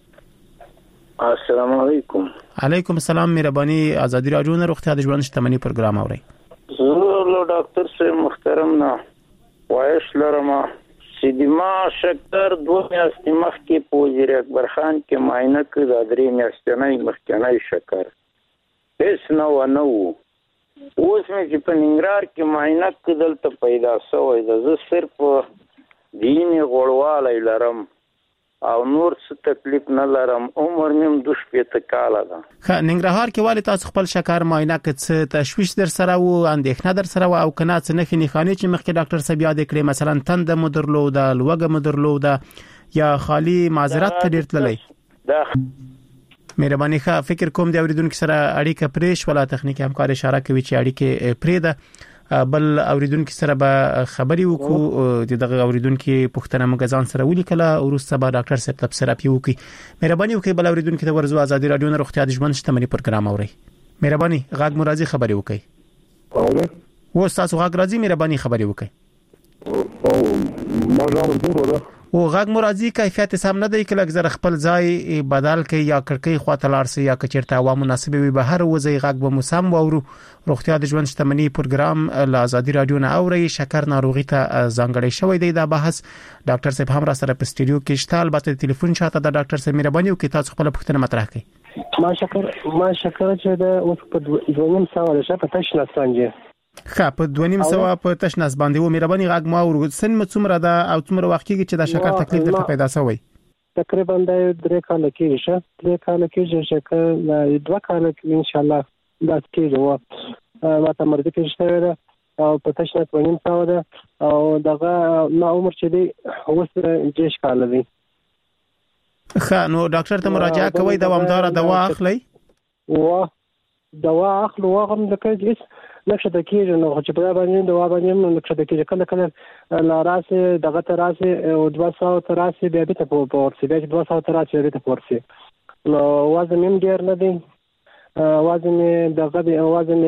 السلام علیکم. علیکم السلام مهرباني ازادي رادیو نه روغتیا د ژوند شتمنۍ پروګرام اوري. زه زه ډاکټر صاحب محترم نه وایش لرم چې ما شکر دوه میاشتې مخکې په وزیر اکبر خان کې معاینه کړ د درې میاشتنۍ مخکنی شکر هیڅ نه و نه و اوس مې چې په ننګرهار کې معاینه کړ دلته پیدا شوی ده زه صرف دیني غوړوالی لرم او نور څه تکلیف نه لرم عمر مې دوه شپېته کاله ده. ښه ننګرهار کې ولې تاسو خپل شکر معاینه کړ څه تشویش در سره و اندېښنه در سره و او کنه څه نښې نښانې چې مخکې ډاکټر صاحب یاد کړې مثلا تنده مو درلوده لوږه مو درلوده یا خالي معذرت ته ډېر تللی دا مهرباني ښه فکر کوم د اوریدونکو سره اړیکه پرېش ولا تخنیکی همکار اشاره کوي چې اړیکه پرېده بل اوریدونکو سره به خبري وکړو د دغه اوریدونکو پښتنه مګزان سره ولیکله ورسته به ډاکټر صاحب تبصره وکړي. مهرباني وکړئ بل اوریدونکو ته ورزو ازادي رادیو نه روغتیا د ژوند شتمنۍ پروګرام اوري. مهرباني غاګ مرادي خبري وکړئ. و تاسو غاګ راځي مهرباني خبري وکړئ. او غاګ مرادي کیفیت سم نه دی کله زر خپل ځای بدل کوي یا کړکۍ خواته لارسي یا کچرته هوا مناسبه وي بهر وځي غاګ به مسم وورو. روغتیا د ژوند شتمنۍ پروګرام له ازادي رادیو نه اوري شکر ناروغي ته ځانګړی شوی دی دا بحث ډاکټر صاحب هم را سره په سټډیو کې شته البته ټلیفون شاته د ډاکټر صاحب مهرباني وکړئ تاسو خپل پوښتنه مطرح کړئ. ما شکر ما شکر چې د اوس په دویم سوال شپه تاسو نه څنګه ښه په دوه سو په تشناس باندې و مهرباني غاګ ما ور سن څومره ده او څومره وخت کې چې د شکر تکلیف درته پیدا شوی تقریبا د درې کال کې شه درې کال کې چې شکر د دوه کال کې ان شاء الله دا کېږي و ما ته مرګ کې شته او په تشناس باندې سو ده او دغه ما عمر چې دی اوس دیش کال دی. ښه نو ډاکټر ته مراجعه کوي دوامدار دوا اخلي و دوا اخلو واغم د کېږي نقشه د کېږي نو چې په باندې دوا باندې نقشه د کېږي کله کله لا راسه دغه تراسه او دوه سو تراسه بیا به ته پورسي بیا دوه سو تراسه بیا ته پورسي نو وزن یې ډیر نه دی وزن دغه دی وزن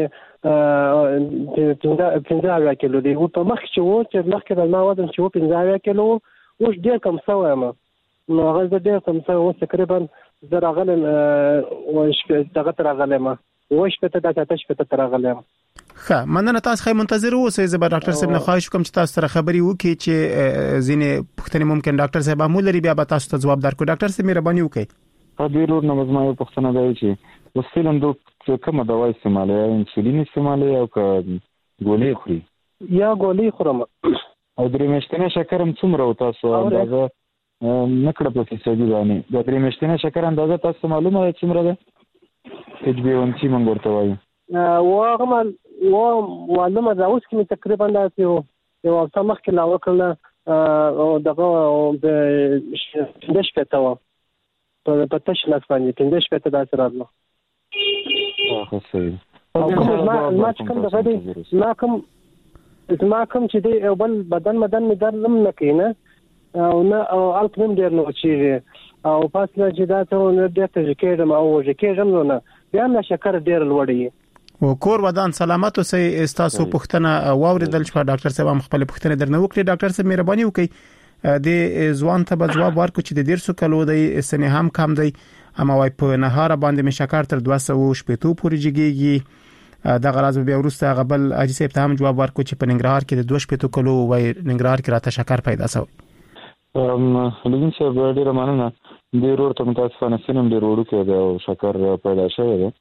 پنځه اویا کیلو دی او په مخ چې و چې مخکې د ما وزن چې و پنځه اویا کیلو اوس ډیر کم شوی یم نو هغه ډیر کم شوی اوس تقریبا زه راغلم او دغه تر راغلم وښ په ته د تاسو په تر راغلم. ښه مننه تاسو خې منتظر اوسئ زه به ډاکټر صاحب نه خواهش کوم چې تاسو سره خبري وکړي چې ځینې پوښتنې ممکن ډاکټر صاحب هم لري بیا به تاسو ته جواب درکړو. ډاکټر صاحب مهرباني وکړئ. په ډیرو نمازما یو پوښتنه دی چې اوس فلم دوه کومه دوا استعمالوي انسولین استعمالوي او که ګولۍ خوري یا ګولۍ خورم او درې میاشتنی شکر هم څومره و تاسو اندازه نکړه په فیصدي باندې د درې میاشتنی شکر اندازه تاسو معلومه ده څومره ده ایچ بی ون سی مونږ ورته وایو واغه و معلومه ده اوس کې تقریبا دا یو یو څه مخکې لا وکړه او دغه د شپته و په پتاش لاس باندې پنځه شپته دا سره راځو اوه صحیح ما ما کوم دغه دی ما کوم ما کوم چې دی یو بل بدن مدن می در لم نکینه او نه او الکم ډیر نو چې او فاصله چې دا ته نه د تجکیرم او جکیرم نه بیا نه شکر ډیر لوړی او کور ودان سلامت اوسئ استاسو پښتنه واوریدل چې ډاکټر صاحب هم خپل پښتنه درنه وکړي. ډاکټر صاحب مهرباني وکړئ د ځوان ته به جواب ورکړو چې د ډیر سو کلو دی سنې هم کم دی اما وايي په نهار باندې می شکر تر دوه سوه شپږ پورې جګیږي د غراز بیا ورسته غبل اجي صاحب ته هم جواب ورکړو چې په ننګرهار کې د دوه شپږ کلو وای ننګرهار کې راته شکر پیدا شوی. ام لږ څه به ډیر مننه د ورور ته متاسفانه سینم ډیر وړو کې د شکر پیدا شوی دی.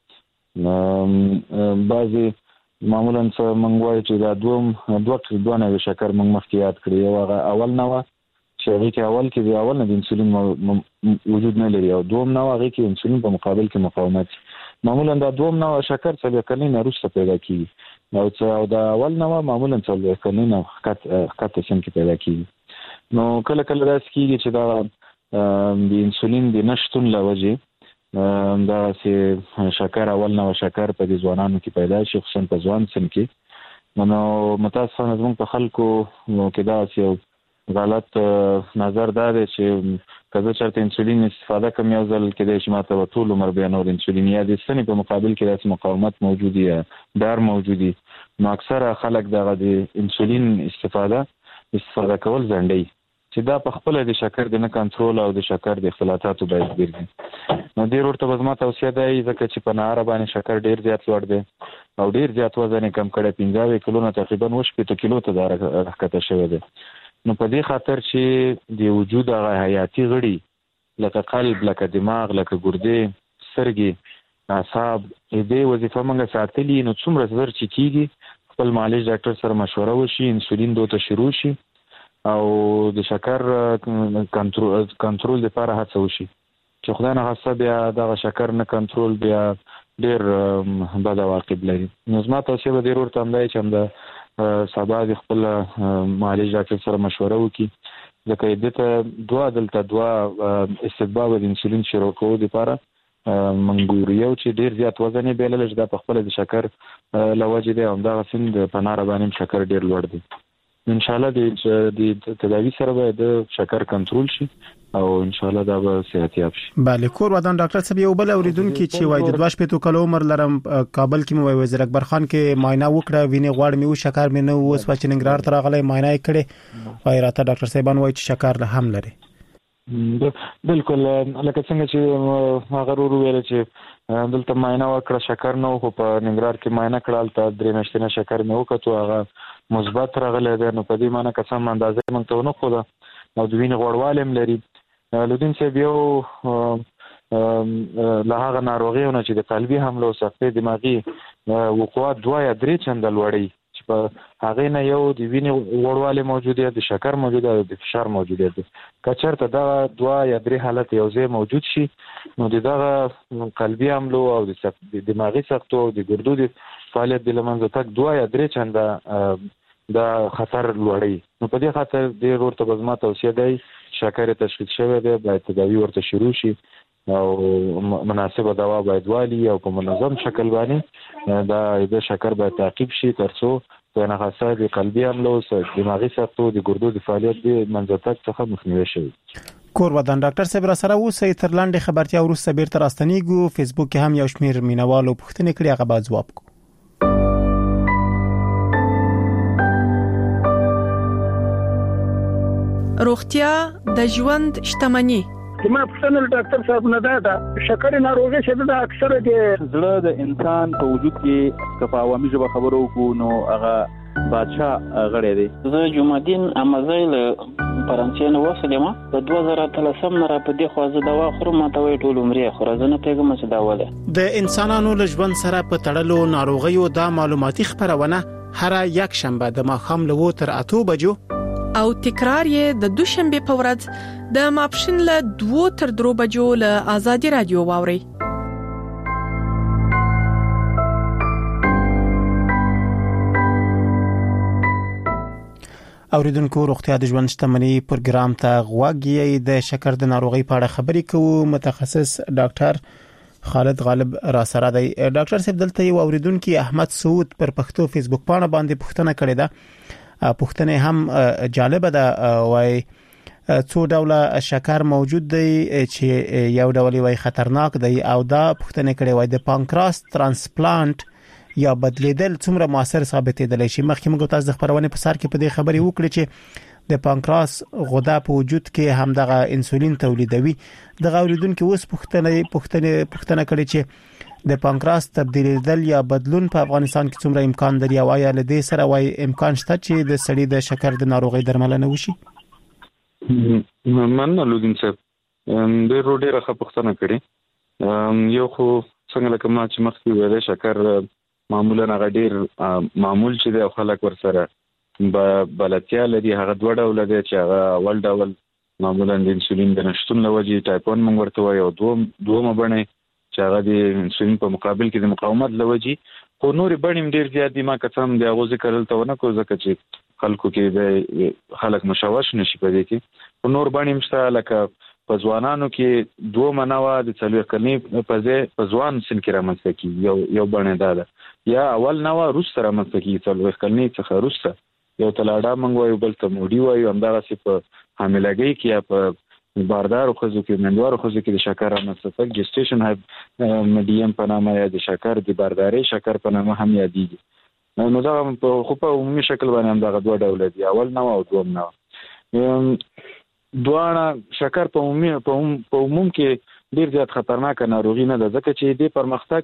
بعضی معمولا څه منغوي چې دا دوم دوه دوه نه شکر موږ مخکې یاد کړی یو هغه اول نه و چې هغه کې اول کې دی اول نه د انسولین وجود نه لري او دوم نه هغه کې انسولین په مقابل کې مقاومت معمولا دا دوم نه شکر څه کلین وروسته پیدا کیږي نو څه دا اول نه معمولا څه کلین خط خط سم کې پیدا کیږي نو کله کله راځي کیږي چې دا د انسولین د نشټون لوجه دا چې شکر اول نه شکر په دې ځوانانو کې پیدا شي خصوصا په ځوان سن کې نو متاسفانه زموږ په خلکو کې دا چې غلط نظر دا دی چې کله چې انسولین استفاده کوم یو ځل کې د شماته په ټول عمر به نور انسولین یا د سنې په مقابل کې داسې مقاومت موجودي دار موجودي نو اکثره خلک دغه د انسولین استفاده استفاده کول ځنډي چې دا په خپل د شکر د نه کنټرول او د شکر د اختلالاتو باعث ګرځي نو ډیر ورته زما توصیه ده ځکه چې په نهار باندې شکر ډیر زیات لوړ دی او ډیر زیات وزن کم کړی، پنځه کیلو نه تقریبا وشپېته کیلو ته دا راښکته شوی دی. نو په دې خاطر چې د وجود هغه حیاتي غړي لکه قلب، لکه دماغ، لکه ګردې، سترګې، اعصاب، دې وظیفه موږ ساتلي. نو څومره زر چې کېږي خپل معالج ډاکټر سره مشوره وشي، انسولین دوته شروع شي او د شکر کنټرول کنټرول لپاره هڅه وشي چې خدای نه خاصه بیا دغه شکر نه کنټرول بیا ډېر بد عواقب لري. نو زما توصیه به ډېر ورته همدا چې همدا سبا د خپل معالج ډاکټر سره مشوره وکړي، ځکه دې ته دوه دلته دوه استتباب د انسولین شروع کولو لپاره منګوري یو چې ډېر زیات وزن یې بللی چې دا په خپله د شکر له وجې دی، همدغسې د په ناره باندې شکر ډېر لوړ دی. انشاءالله د تداوی سره به د شکر کنټرول شي او انشاءالله دا به صحتیاب شي. بله، کور ودان ډاکټر صاحب یو بل اوریدونکي چې وایي د دوه شپېتو کالو عمر لرم، کابل کې مې وایي وزیر اکبر خان کې معاینه وکړه، وینې غوړ مې و، شکر مې نه و، اوس چې ننګرهار ته راغلی معاینه یې کړې، وایي راته ډاکټر صاحبان وایي چې شکر هم لري. بالکل لکه څنګه چې هغه ورو ویل چې دلته معاینه وکړه شکر نه و، خو په ننګرهار کې معاینه کړه، هلته درې میاشتې نه شکر مې وکتو، هغه مثبت راغلی دی. نو په دې معنی که څه هم اندازه موږ ته ونه ښوده او د وینې غوړوالی هم لري. لودین صاحب یو له هغه ناروغیو نه چې د قلبي حملو سختې دماغي وقوعات دوه یا درې چنده لوړوي، چې په هغې نه یو د وینې غوړوالی موجودیت، د شکر موجودیت او د فشار موجودیت دی. که چېرته دغه دوه یا درې حالت یو ځای موجود شي نو د دغه قلبي حملو او د دماغي سختو او د ګردو د فعالیت د له منځه تګ دوه یا درې چنده دا خطر لوړوي. نو په دې خاطر ډېر ورته به زما توصیه دی شکر تشخیص شوی دی، باید تداوي ورته شروع شي او مناسبه دوا باید والي او په منظم شکل باندې دا د شکر باید تعقیب شي تر څو په ناخاصه د قلبي حملو، دماغي سختو، د ګردو د فعالیت د منځه تګ څخه مخنیوی شوی. کور ودان ډاکټر صاحب را سره اوسئ، تر لاندې خبرتیا وروسته بیرته راستنیږو. فیسبوک کې هم یو شمېر مینوالو پوښتنې کړي، هغه باید ځواب کړو. روغتیا د ژوند شتمني. زما پوښتنه ډاکټر صاحب نه ده، شکر ناروغي چې د اکثره د زړه د انسان په وجود کې کفا عوامي ژبه خبرو کو نو هغه بادشاه غړی دی. زه جمعدین امازای له فرانسې نه وسلم، په دوه زره اتلسم نه را په دې خو زه دوا خورم، ما ته وایي ټول عمرې خورم، زه نه پوهېږم چې دا ولې. د انسانانو له ژوند سره په تړلو ناروغیو دا معلوماتي خپرونه هر یک شنبه د ماښام له اووه تر اتو بجو او تکرار یې د دوشنبه په ورځ د ماپښین له دوه تر درو بجو له آزادي رادیو واوري. اوریدونکو، روغتیا د ژوند شتمني پروګرام ته غوږی د شکر د ناروغي په اړه خبرې کوو. متخصص ډاکټر خالد غالب را سره دی. ډاکټر صاحب دلته یو اوریدونکو احمد سعود پر پښتو فیسبوک باندې باندې پوښتنه کړې ده، پوښتنه هم جالبه ده، وای څو ډوله شکر موجود دی چې یو ډول وای خطرناک دی، او دا پوښتنه کړې وای د پانکراس ترانسپلانت یا بدلیدل څومره موثر ثابتېدلی شي. مخکې موږ تاسو د خبرونه په سر کې په دې خبرې وکړې چې د پانکراس غده په وجود کې هم دغه انسولین تولیدوي. دغه اوریدونکو اوس پوښتنه پوښتنه پوښتنه کړې چې د پانکراس تبدیلیدل یا بدلون په افغانستان کې څومره امکان لري، او آیا له دې سره وای امکان شته چې د سړي د شکر د ناروغي درملنه وشي؟ مننه لودین صاحب، ډېر ډېر ښه پوښتنه کړې. یو خو څنګه لکه ما چې مخکې ویل شکر معمولا هغه ډېر معمول چې دی او خلک ورسره بلدتیا لري، هغه دوه ډوله دی چې هغه اول ډول معمولا د انسولین د نشتون له وجې ټایپ ون موږ ورته وایو، او دوم دومه بڼه چې هغه د انسولین په مقابل کې د مقاومت له وجې، خو نورې بڼې هم ډېر زیات دي. ما که څه هم د هغو ذکر دلته ونه کړو ځکه چې خلکو کې د خلک مشوش نشي په دې کې، خو نور بڼې هم شته. لکه په ځوانانو کې دومه نوه د څلوېښت کلنۍ په ځای په ځوان سن کې رامنځته کېږي، یو یو بڼه دا ده، یا اول نوه وروسته رامنځته کېږي، څلوېښت کلنۍ څخه وروسته. یو ته لاډا موږ وایو، بل ته موډي وایو. همدغسې په حاملګۍ کې یا په باردارو ښځو کې، میندوارو ښځو کې د شکر رامنځته تګ جسټیشن میډیم په نامه یا د شکر د باردارۍ شکر په نامه هم یادېږي. نو دغه خو په عمومي شکل باندې هم دغه دوه ډوله دي، اول نوه او دوم نوه. دواړه شکر په عمومي په عموم کې ډېر زیات خطرناکه ناروغي نه ده، ځکه چې دې پرمختګ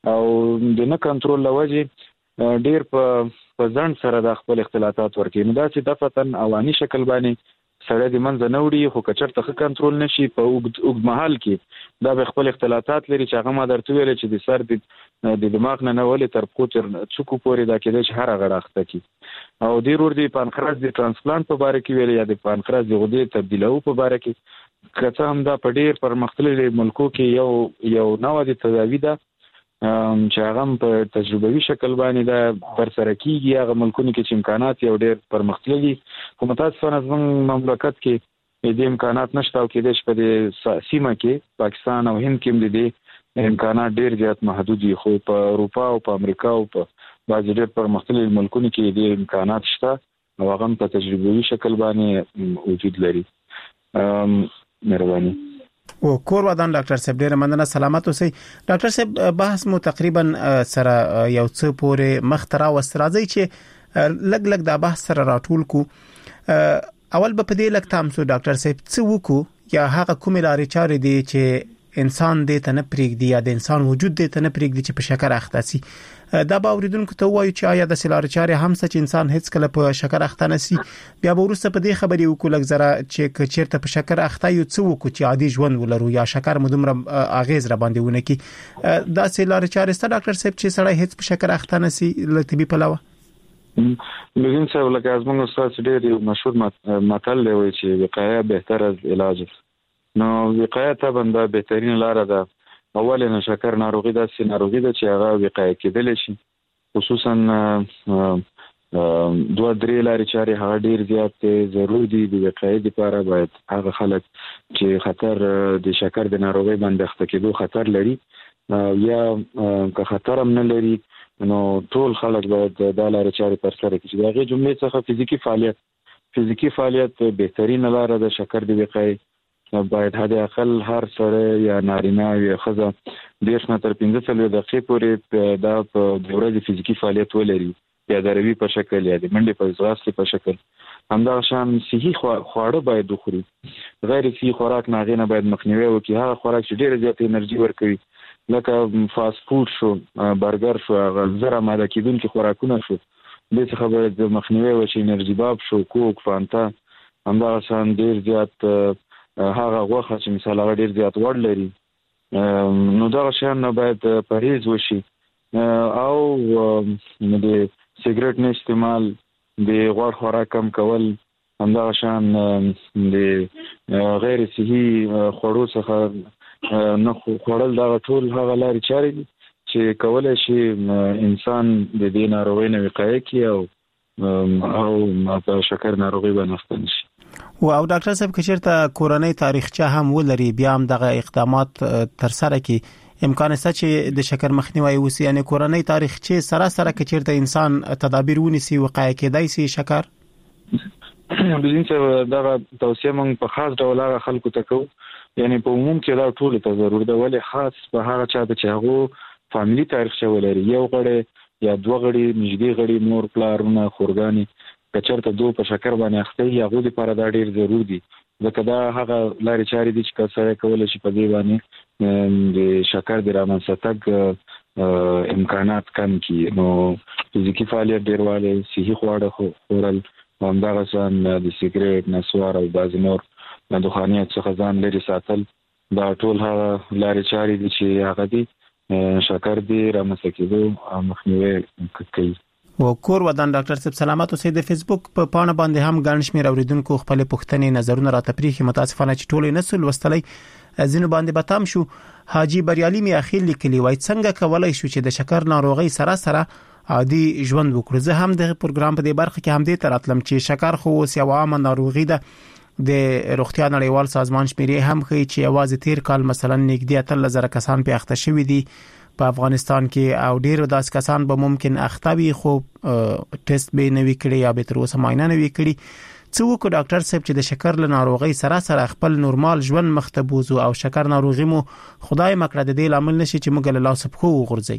او د نه کنټرول لوجه ډیر په په ځان سره د خپل اختلافات ورکوي. نو دا چې د فتن اواني شکل باندې سره د منځ نه وړي، خو کچرته ښه کنټرول نشي په اوږد اوږد مهال کې دا به خپل اختلافات لري چې هغه ما درته ویل چې د سر د د دماغ نه نه ولې تر پښو تر څوکو پورې دا کېدای چې هر هغه راخته کی. او ډیر ور دي پانکراس د ترانسپلانت په باره کې ویل یا د پانکراس د غدې تبدیلو په باره کې، کته هم دا په ډیر پرمختللي ملکو کې یو یو نوې د تداوی ده چې هغه په تجربوي شکل باندې دا پر سره کیږي. هغه ملکونو کې چې امکانات یو ډیر پرمختللي، خو متاسفانه زموږ مملکت کې د امکانات نشته او کېدای شي په دې سیمه کې پاکستان او هند کې د دې امکانات ډیر زیات محدود دي، خو په اروپا او په امریکا او په بعض ډیر پرمختللي ملکونو کې د امکانات شته او هغه په تجربوي شکل باندې وجود لري. مهرباني. او کور ودان ډاکټر صاحب ډیر مننه، سلامت اوسئ. ډاکټر صاحب بحث مو تقریبا سره یو څه پورې مخترا وسترازي چې لګ لګ دا بحث سره راټول کو. اول به په دې لک تام سو ډاکټر صاحب څه وکړو یا هغه کوم لارې چارې دي چې انسان دې ته نه پرېږدي یا د انسان وجود دې ته نه پرېږدي چې په شکر اخته سي. دا به اوریدونکو ته وایي چې آیا د سلار چارې هم څه چې انسان هیڅ کله په شکر اخته نسی. بیا به ورسته په دې خبرې وکړو لږ زره چې چیرته په شکر اخته یو څه وکړو چې عادي ژوند ولرو یا شکر مو دومره اغیز را باندې ونه کی. دا سلار چارې ست ډاکټر صاحب چې سړی هیڅ په شکر اخته نسی له طبي پلوه. لږین صاحب لکه از موږ استاد ډېر مشهور متل دی چې وقایه بهتر از علاج. نو وقایه ته بنده بهترین لار ده. اول نه شکر ناروغي د سي ناروغي د چې هغه وقایه کېدل شي، خصوصا دوه درې لارې چارې هغه ډیر زیات ضروري دي. د وقایې لپاره باید هغه خلک چې خطر د شکر د ناروغي باندې اخته کېدو خطر لري یا که خطر هم نه لري، نو ټول خلک باید دا لارې چارې پر سر کړي. د هغې جملې څخه فزیکی فعالیت فزیکی فعالیت بهترین لاره د شکر د وقایې. باید حد اقل هر سړی یا نارینه یا ښځه دېرش نه تر پنځه څلوېښت دقیقې پورې دا په د ورځې فزیکي فعالیت ولري، یا د روي په شکل یا د منډې په ځغاستې په شکل. همدغه شان صحي خواړه باید وخوري، غیر صحي خوراک نه هغې نه باید مخنیوی وکړي. هغه خوراک چې ډېره زیاته انرژي ورکوي لکه فاست فود شو، برګر شو، هغه زر اماده کېدونکي خوراکونه شو، دې څخه باید مخنیوی وشي. انرژي باب شو، کوک، فانتا. همدغه شان ډېر زیات هغه غوښه چې مثال هغه ډیر زیات غوړ لري، نو دغه شیان نه باید پرهیز وشي. او د سیګریټ نه استعمال، د غوړ خوراک کم کول، همدغه شان د غیر صحي خوړو څخه نه خوړل، دغه ټول هغه لارې چارې دي چې کولی شي انسان د دې ناروغۍ نه وقایه کړي او او په شکر ناروغي باندې اخته نشي. او او ډاکټر صاحب که چیرته کورنۍ تاریخچه هم ولري بیا هم دغه اقدامات تر سره کی امکان شته چې د شکر مخنیوي وسی، یعنی کورنۍ تاریخچه سره سره که چیرته انسان تدابیر ونیسي وقایه کېدای شي شکر. بلین چې دغه توصیه موږ په خاص ډول هغه خلکو ته کوو، یعنی په عموم کې دا ټول ته ضرور ده، ولې خاص په هغه چا چې هغه فاميلي تاریخچه ولري، یو غړي یا دوه غړي، نږدې غړي، مور پلارونه، خورګانی کچرته دو په شکر باندې اخته یا غو لپاره دا ډیر ضروري دي. ځکه دا هغه لارې چارې دي چې کسره کول شي په دې باندې د شکر د رامنځته تګ امکانات کم کی. نو فزیکی فعالیت ډیرواله، صحي خواړه خورل، همدغه ځان د سیګریټ، نسوار او بعض نور د دخانیت څخه ځان لري ساتل، دا ټول هغه لارې چارې دي چې هغه دي شکر دی رامنځته کېدو مخنیوي کوي. و کور ودان ډاکټر صاحب سلامت اوسئ. د فیسبوک په پاڼه باندې هم ګڼ شمېر اوریدونکو خپل پوښتنې نظرونه راته پریخي، متاسفانه چې ټول نه سول وستلای ځینو باندې به تام شو. حاجی بریالي می اخیل لیکلی وای څنګه کولای شو چې د شکر ناروغي سره سره عادي ژوند وکړو. زه هم د پروګرام په دې برخه کې هم دې تراتلم چې شکر خو اوس یو عامه ناروغي ده. د روغتیا نړیوال سازمان شمیرې هم ښیي چې یوازې تیر کال مثلا نږدې اتلس زره کسان په اخته شوي دي په افغانستان کې، او ډیر داس کسان به ممکن اخته وي خو ټیسټ به نه وی کړی یا به تر اوسه معاینه نه وی کړی. څه وکړو ډاکټر صاحب چې د شکر له ناروغي سره سره خپل نورمال ژوند مخته بوزو او شکر ناروغي مو خدای مکړه د دې لامل نشي چې موږ له لاس په وغورځي.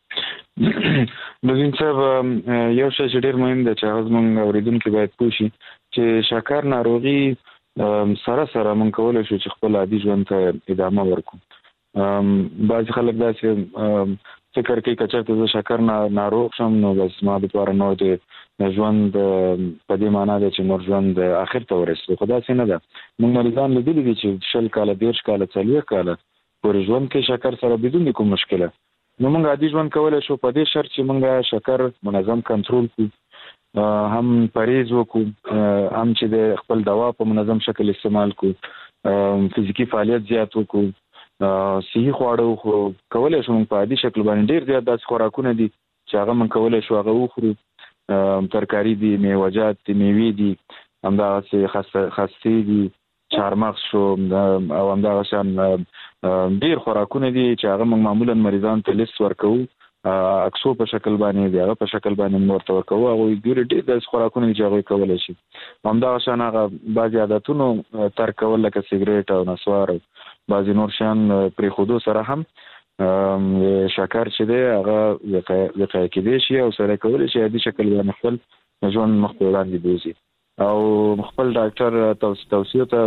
د صاحب یو شی چې ډیر مهم دی چې موږ اوریدونکو باید پوه شي چې شکر ناروغي سره سره موږ کولای شو چې خپل عادي ژوند ته ادامه ورکړو. بعض خلک داسې فکر کوي چې چېرته زه شکر ناروغ شم نو بس ما د لپاره نور د ژوند په دې معنی ده چې نور ژوند اخر ته ورسېږي. خو داسې نه ده. موږ مریضان لیدلي دي چې شل کاله دېرش کاله څلوېښت کاله پورې ژوند کوي شکر سره بدون کوم مشکله. نو موږ عادي ژوند کولی شو په دې شرط چې موږ شکر منظم کنټرول کړو، هم پرهیز وکړو، هم چې د خپل دوا په منظم شکل استعمال کړو، فزیکي فعالیت زیات وکړو، صحي خواړه وخورو. کولی شو موږ په عادي شکل باندې ډېر زیات داسې خوراکونه دي چې هغه موږ کولی شو هغه وخورو. ترکاري دي، میوه‌جات دي، میوې دي، همدغسې خستې دي، چهارمغز شو او همدغه شان ډېر خوراکونه دي چې هغه موږ معمولا مریضانو ته لیست ورکوو، اکسو په شکل باندې د هغه په شکل باندې موږ ورته ورکوو. هغوی ډېر ډېر داسې خوراکونه دي چې هغوی کولی شي. همدغه شان هغه بعضې عادتونو ترک کول لکه سګرېټ او نسوار او بعضې نور شیان پرېښودو سره هم شکر چې دی هغه وقایه کېدی شي او سړی کولی شي عادي شکل باندې خپل ژوند مخ په وړاندې بوځي او خپل ډاکټر توصیو ته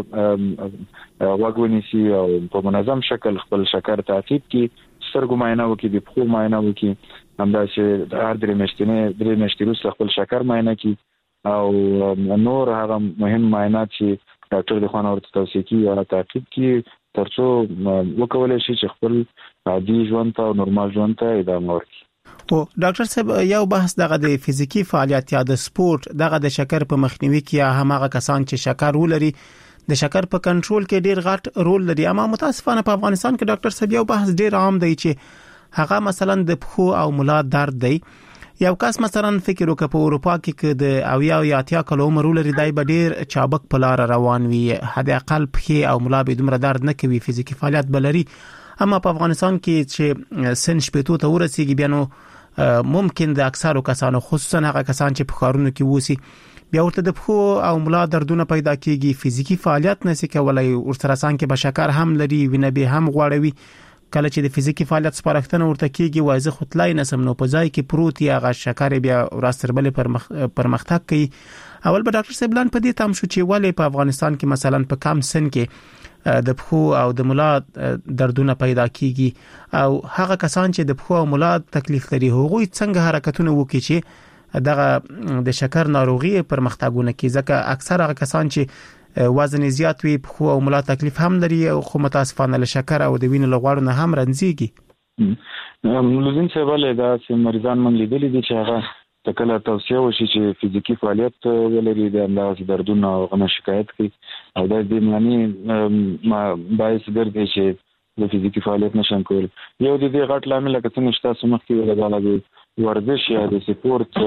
غوږ ونیسي او په منظم شکل خپل شکر تعقیب کړي، سترګو معاینه وکړي، د پښو معاینه وکړي، همداسې هر درې میاشتې درې میاشتې وروسته خپل شکر معاینه کړي او نور هغه مهم معاینات چې ډاکټر د خوا نه ورته توصیه کړي هغه تعقیب کړي تر څو وکولی شي چې خپل عادي ژوند ته او نورمال ژوند ته ادامه ورکړي. او ډاکټر صاحب یو بحث دغه د فزیکی فعالیت یا د سپورت دغه د شکر په مخنیوي کې یا همغه کسان چې شکر ولري د شکر په کنټرول کې ډیر غټ رول لري. اما متاسفانه په افغانستان کې ډاکټر صاحب یو بحث ډیر عام دی چې هغه مثلا د پخو او ملا درد دی. یو کس مثلا فکر وکړي په اروپا کې د اویا یا اتیا کلو عمر لري دای به ډیر چابک په لار روان وي، حد اقل پخې او ملا به دومره درد نه کوي، فزیکی فعالیت بلري. اما په افغانستان کې چې سن شپېتو ته ورسیږي بیا نو ممکن د اکثرو کسانو خصوصا هغه کسان چې په ښارونو کې ووسی بیا ورته د پښو او ملا دردونه پیدا کیږي، فزیکی فعالیت نشي کولای، ورسره سان کې به شکر هم لري، وینه به هم غواړي. کله چې د فزیکی فعالیت سپارښتنه ورته کیږي وایي زه خطلای نسم نو په ځای کې پروت یا غ شکر بیا ورستربل پرمختګ کوي. اول به ډاکټر صاحب لان په دې تام شو چې ولې په افغانستان کې مثلا په کم سن کې د پښو او د ملا دردونه پیدا کیږي او هغه کسان چې د پښو او ملا تکلیف لري هغوی څنګه حرکتونه وکړي چې دغه د شکر ناروغي پرمختګونه کوي، ځکه اکثر هغه کسان چې وزن زیات وي پښو او ملا تکلیف هم لري او خو متاسفانه له شکر او د وینې لغړو نه هم رنځيږي. لوزین صاحب له دا چې مریضان من لیدلي دي چې هغه تکله توصیه وشي چې فزیکی فعالیت ولري د انداز دردونه او غنه شکایت کوي او د دې معنی ما باعث ګرځي چې د فزیکی فعالیت نشم کول. یو د دې غټ لامل لکه څنګه چې تاسو مخکې ویل د ورزش یا د سپورت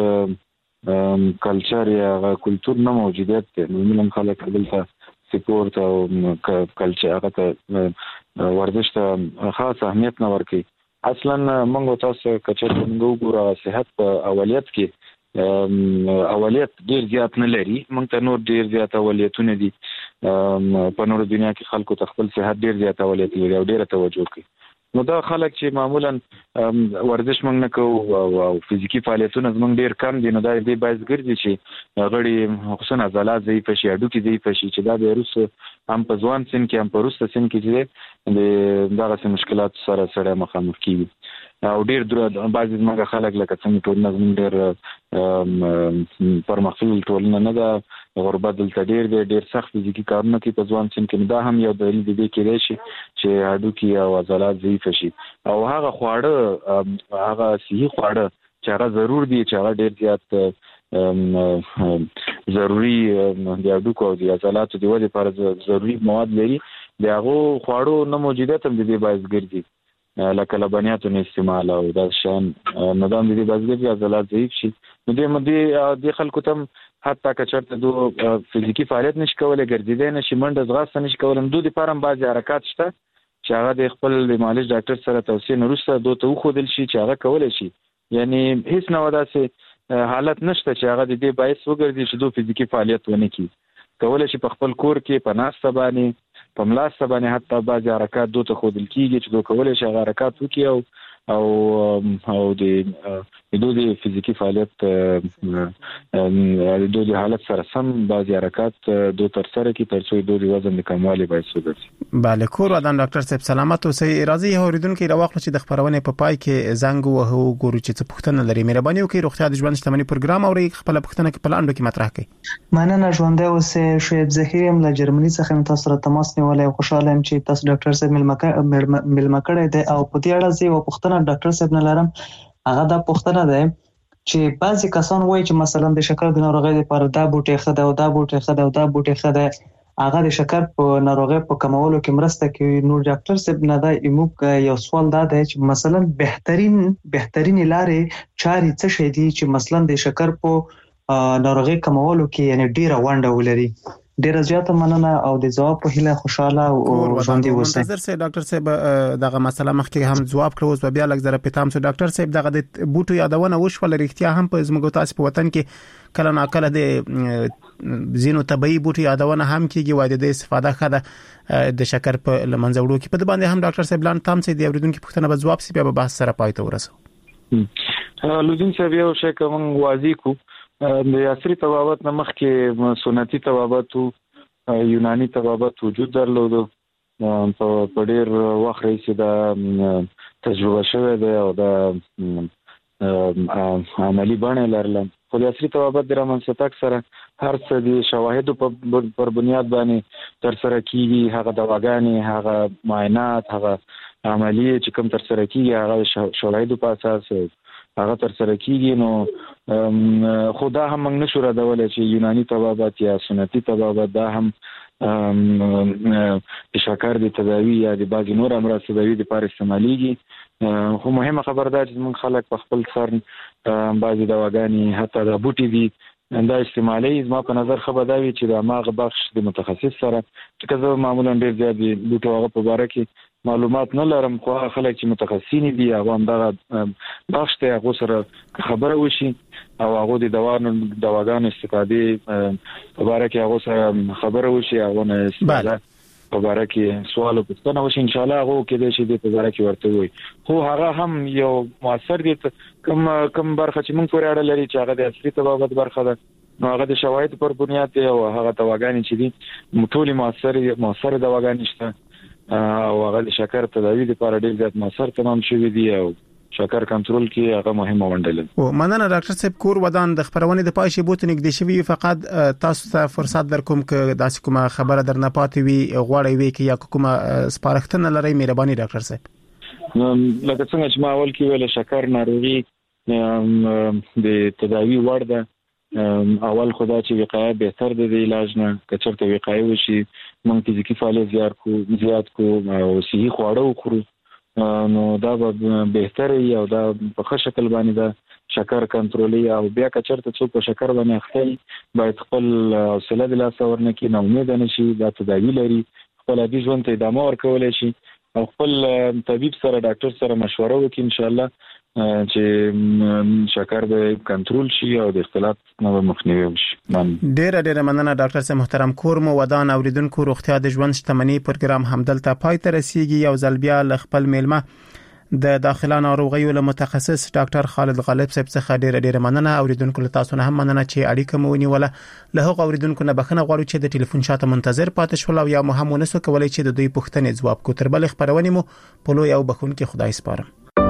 کلچر یا کلچر نه موجودیت دی. معمولا خلک دلته سپورت او کلچر هغه ته ورزش ته خاص اهمیت نه ورکوي. اصلا موږ تاسو کچې موږ وګورو صحت په اولیت کې اولیت ډیر زیات نه لري، موږ ته نور ډیر زیات اولیتونه دي په نور دنیا کې خلکو ته خپل صحت ډیر زیات اولیت لري او ډیره توجه کوي. نو دا خلک چې معمولا ورزش موږ نه کوو او فزیکی فعالیتونه زموږ ډیر کم دي نو دا دې باعث ګرځي چې غړي خصوصا عضلات ضعیف شي، هډوکي ضعیف شي چې دا د وروسته هم په ځوان سن کې هم په وروسته سن کې چې د دغسې مشکلات سره سره مخامخ کیږي او ډیر درو بعضی زموږ خلک لکه څنګه ټولنه زموږ ډیر پرمختللې ټولنه نه ده، غربت دلته ډیر دی، ډیر سخت فزیکي کارونه کوي په ځوان سن کې. دا هم یو دلیل دی کېدای شي چې هډوکي او عضلات ضعیف شي او هغه خواړه هغه صحي خواړه چې هغه ضرور دي چې هغه ډیر زیات ضروری د هډوکو او د عضلاتو د ودې لپاره ضروری مواد لري، د هغو خواړو نه موجودیت هم د دې باعث ګرځي لکه لبنیاتو نه استعمال او دا شان نظام د دې باعث ګرځي عضلات ضعیف شي. نو دې مدې د خلکو ته حتی که چېرته دو فزیکي فعالیت نشي کولی، ګرځېدی نشي، منډه ځغاسته نشي کولی، نو دو دپاره هم بعضې حرکات شته چې هغه د خپل د معالج ډاکټر سره توصیې نه وروسته دو ته وښودل شي چې هغه کولی شي. یعنې هېڅ نه داسې حالت نشته چې هغه د دې باعث وګرځي چې دو فزیکي فعالیت ونه کړي. کولی شي په خپل کور کې په ناسته باندې په ملاسته باندې حتی بعضې حرکات دو ته ښودل کېږي چې دو کولی شي هغه حرکات وکړي او او او د د دوی فزیکی فعالیت د دوی حالت سره سم بعضی حرکات دوی تر سره کی تر څو دوی وزن د کموالي باعث وګرځي. بله کور ودان ډاکټر صاحب سلامت اوسئ. راځي اوریدونکو راوخلو چې د خبرونه په پای کې زنګ وهو ګورو چې څه پوښتنه لري. مهرباني وکړئ روغتیا د ژوند شتمنۍ پروګرام اوري خپل پوښتنه کې په لاندو کې مطرح کړئ. مننه ژوندۍ اوسئ. شعیب ظهیر له جرمني څخه تاسو سره تماس نیولای. خوشاله یم چې تاسو ډاکټر صاحب ملما کړی دی او په دې اړه زه یو پوښتنه ډاکټر صاحب نه لرم. هغه دا پوښتنه ده چې بعضی کسان وایي چې مثلا د شکر د ناروغۍ لپاره دا بوټي ښه ده او دا بوټي ښه ده او دا بوټي ښه ده، هغه د شکر په ناروغۍ په کمولو کې مرسته کوي. نو ډاکټر صاحب نه دا موږ یو سوال دا دی چې مثلا بهترین بهترین لارې چاري څه شي دي چې مثلا د شکر په ناروغۍ کمولو کې یعنی ډیره ونډه ولري. ډیره زیاته مننه او د جواب په هیله خوشاله او ژوندۍ اوسئ. منتظر سي ډاکټر صاحب دغه مسله مخکې هم جواب کړو اوس بیا لږ زره پېتام سو ډاکټر صاحب دغه د بوټو یادونه وشول لريختیا هم په زموږ تاسو په وطن کې کله ناکله د زینو طبي بوټو یادونه هم کیږي وای د استفاده خده د شکر په لمنځوړو کې په باندې هم ډاکټر صاحب لاند تام سي د اوریدونکو پوښتنه به جواب سي بیا به بحث سره پای ته ورسو. لوزین صاحب یو شی کوم واضح کو د عصري طبابت نه مخکې سنتي طبابت او یوناني طبابت وجود درلودو. په ډېر وخت راځي دا تجربه شوه دی او دا عملی بڼه لرله. خو د عصري طبابت د رامنځته سره هر څه د شواهدو پر بنیاد باندې تر سره کیږي. هغه دواګانې، هغه معاینات، هغه عملیه چې کوم تر سره کیږي هغه شواهدو په اساس هغه تر سره کیږي. نو خدا هم موږ نشو ردولای چې یوناني طبابت یا سنتي طبابت دا هم د شکر د تداوی یا د بعض نور امراض تداوی لپاره استعماليږي. خو مهمه خبر ده چې موږ خلک په خپل سر بعضی دواګانې حتی د بوټي دي دا استعمالي. زما په نظر خبر دا وی چې د ماغه بخش د متخصص سره چې کله معمولا ډیر زیات دي بوټو هغه په اړه کې معلومات نه لرم، خو خلک چې متخصصین دي هغه هم دا بخش ته هغه سره خبره وشي او هغه د دواګانو دواګانو استفادې په اړه کې هغه سره خبره وشي هغه نه استفاده په اړه کې سوال او پوښتنه وشي ان شاء الله هغه کې د شي د په اړه کې ورته وي. خو هغه هم یو موثر دي کوم کوم برخه چې موږ پورې اړه لري چې هغه د اصلي طبابت برخه ده. نو هغه د شواهد پر بنیاد دی او هغه دواګانې چې دي ټولي موثر موثر دواګانې شته او هغه د شکر تداوی لپاره ډېر زیات موثر تمام شوی دی او شکر کنټرول کې هغه مهمه ونډه لري. او مننه ډاکټر صاحب کور ودان د خبرونه د پای شی بوت نګدې شوی فقط تاسو ته فرصت درکوم ک داسې کومه خبره درنه پاتې وي غوړی وي کې یا کومه سپارښتنه لري مهرباني ډاکټر صاحب. لکه څنګه چې ما اول کې ویل شکر ناروغي د تداوی وړ ده. اول خدا چې وقایه بهتر ده د علاج نه. کچرته وقایه وشي موږ فزیکی فعالیت زیات کو زیات کو او صحي خواړه وخورو نو دا به بهتر وي او دا په ښه شکل باندې دا شکر کنټرولي او بیا کچرته څوک په شکر باندې اخته باید خپل حوصله د لاس ورنکې نه امید نه شي دا تداوی لري خپل عادي ژوند ته ادامه ورکولای شي او خپل طبيب سره ډاکټر سره مشوره وکړي ان شاء الله چې شکر به کنټرول شي او د اختلاف نه مخنیوي وشي. ډېر ډېر مننه ډاکټر صاحب محترم کور مو ودان اوریدونکو روغتیا د ژوند شتمنۍ پروګرام همدلته پای ته رسیدي. یو ځل بیا ل خپل میلمه د داخله ناروغیو له متخصص ډاکټر خالد غالب صاحب څخه ډېر ډېر مننه. اوریدونکو له تاسو نه هم مننه چې اړیکه مو ونیوله. له هغو اوریدونکو نه بخښنه غواړو چې د ټلیفون شاته منتظر پاتې شول او یا مو هم ونسو کولای چې د دوی پوښتنې ځواب کو. تر بل خبرونه مو په لوی او بخونکي خدای سپارم.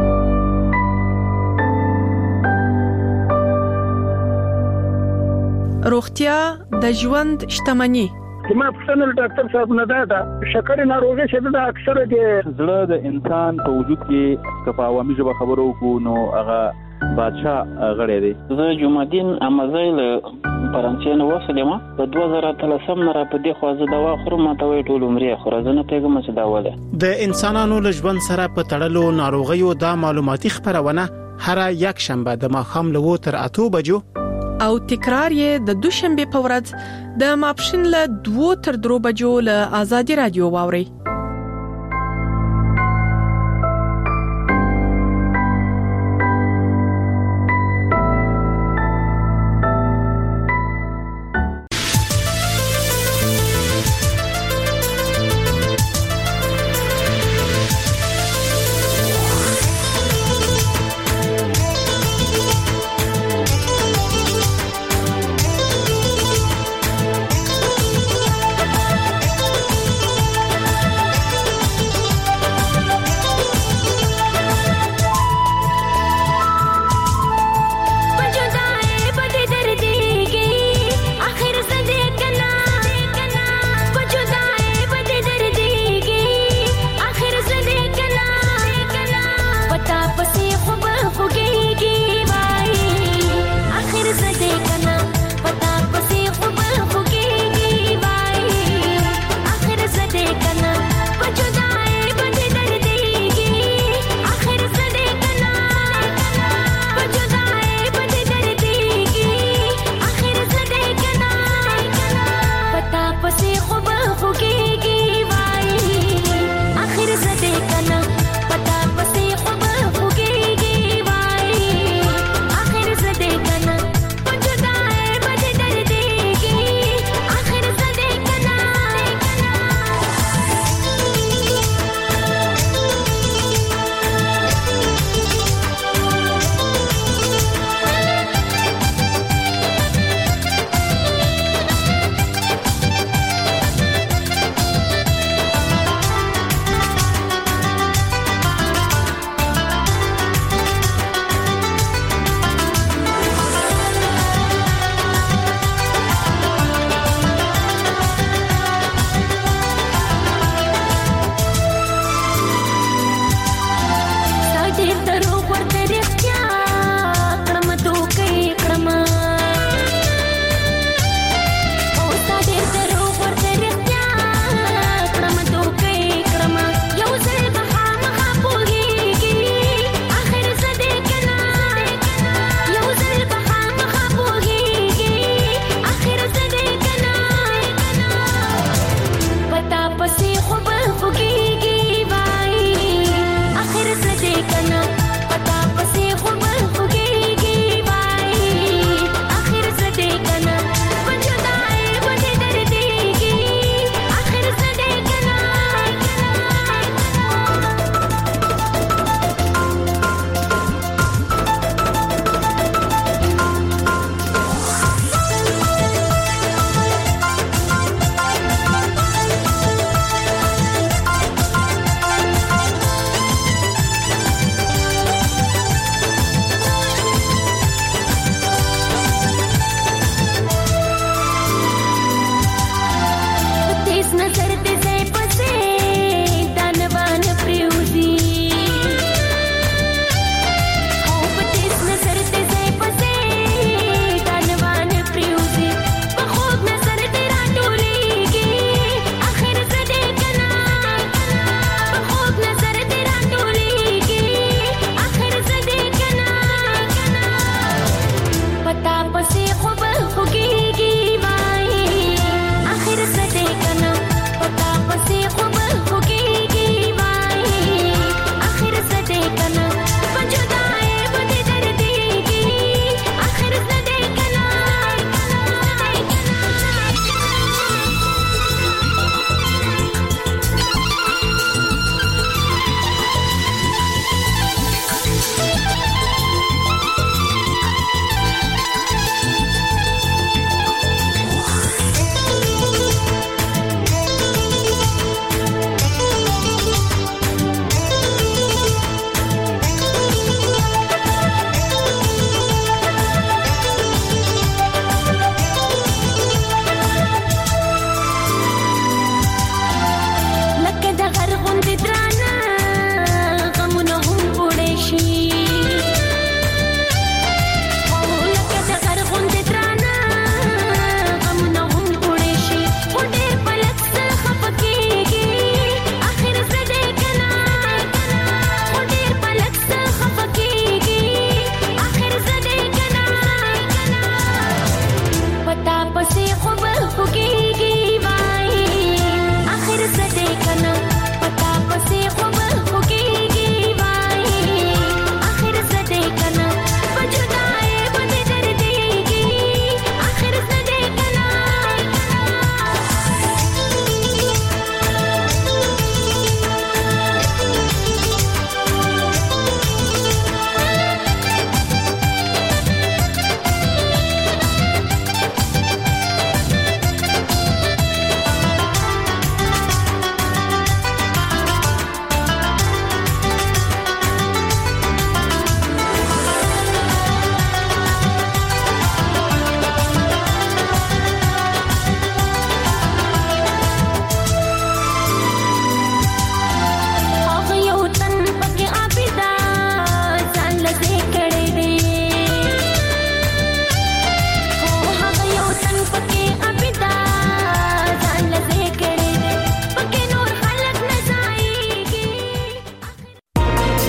روغتیا د ژوند شتمنۍ. ما پوښتنه ډاکټر صاحب نه ده شکر ناروغي چې د اکثره د زړه د انسان په وجود کې کپا عوامي ژبه خبرو کو نو هغه بادشاہ غړی دی. زه جمعدین امازیل فرانسې نه وسلم په دوه زره اتلسم نه را په دې خوازه دوا خورم ماته وې ټول عمرې خورم زه نه پیګم چې دا وله د انسانانو له ژوند سره په تړلو ناروغیو د معلوماتي خبرونه هر یک شنبه د ماښام له تر اته بجو او تکرار یې د دوشنبه په ورځ د ماپښین له دوه تر درو بجو له آزادي رادیو واوري.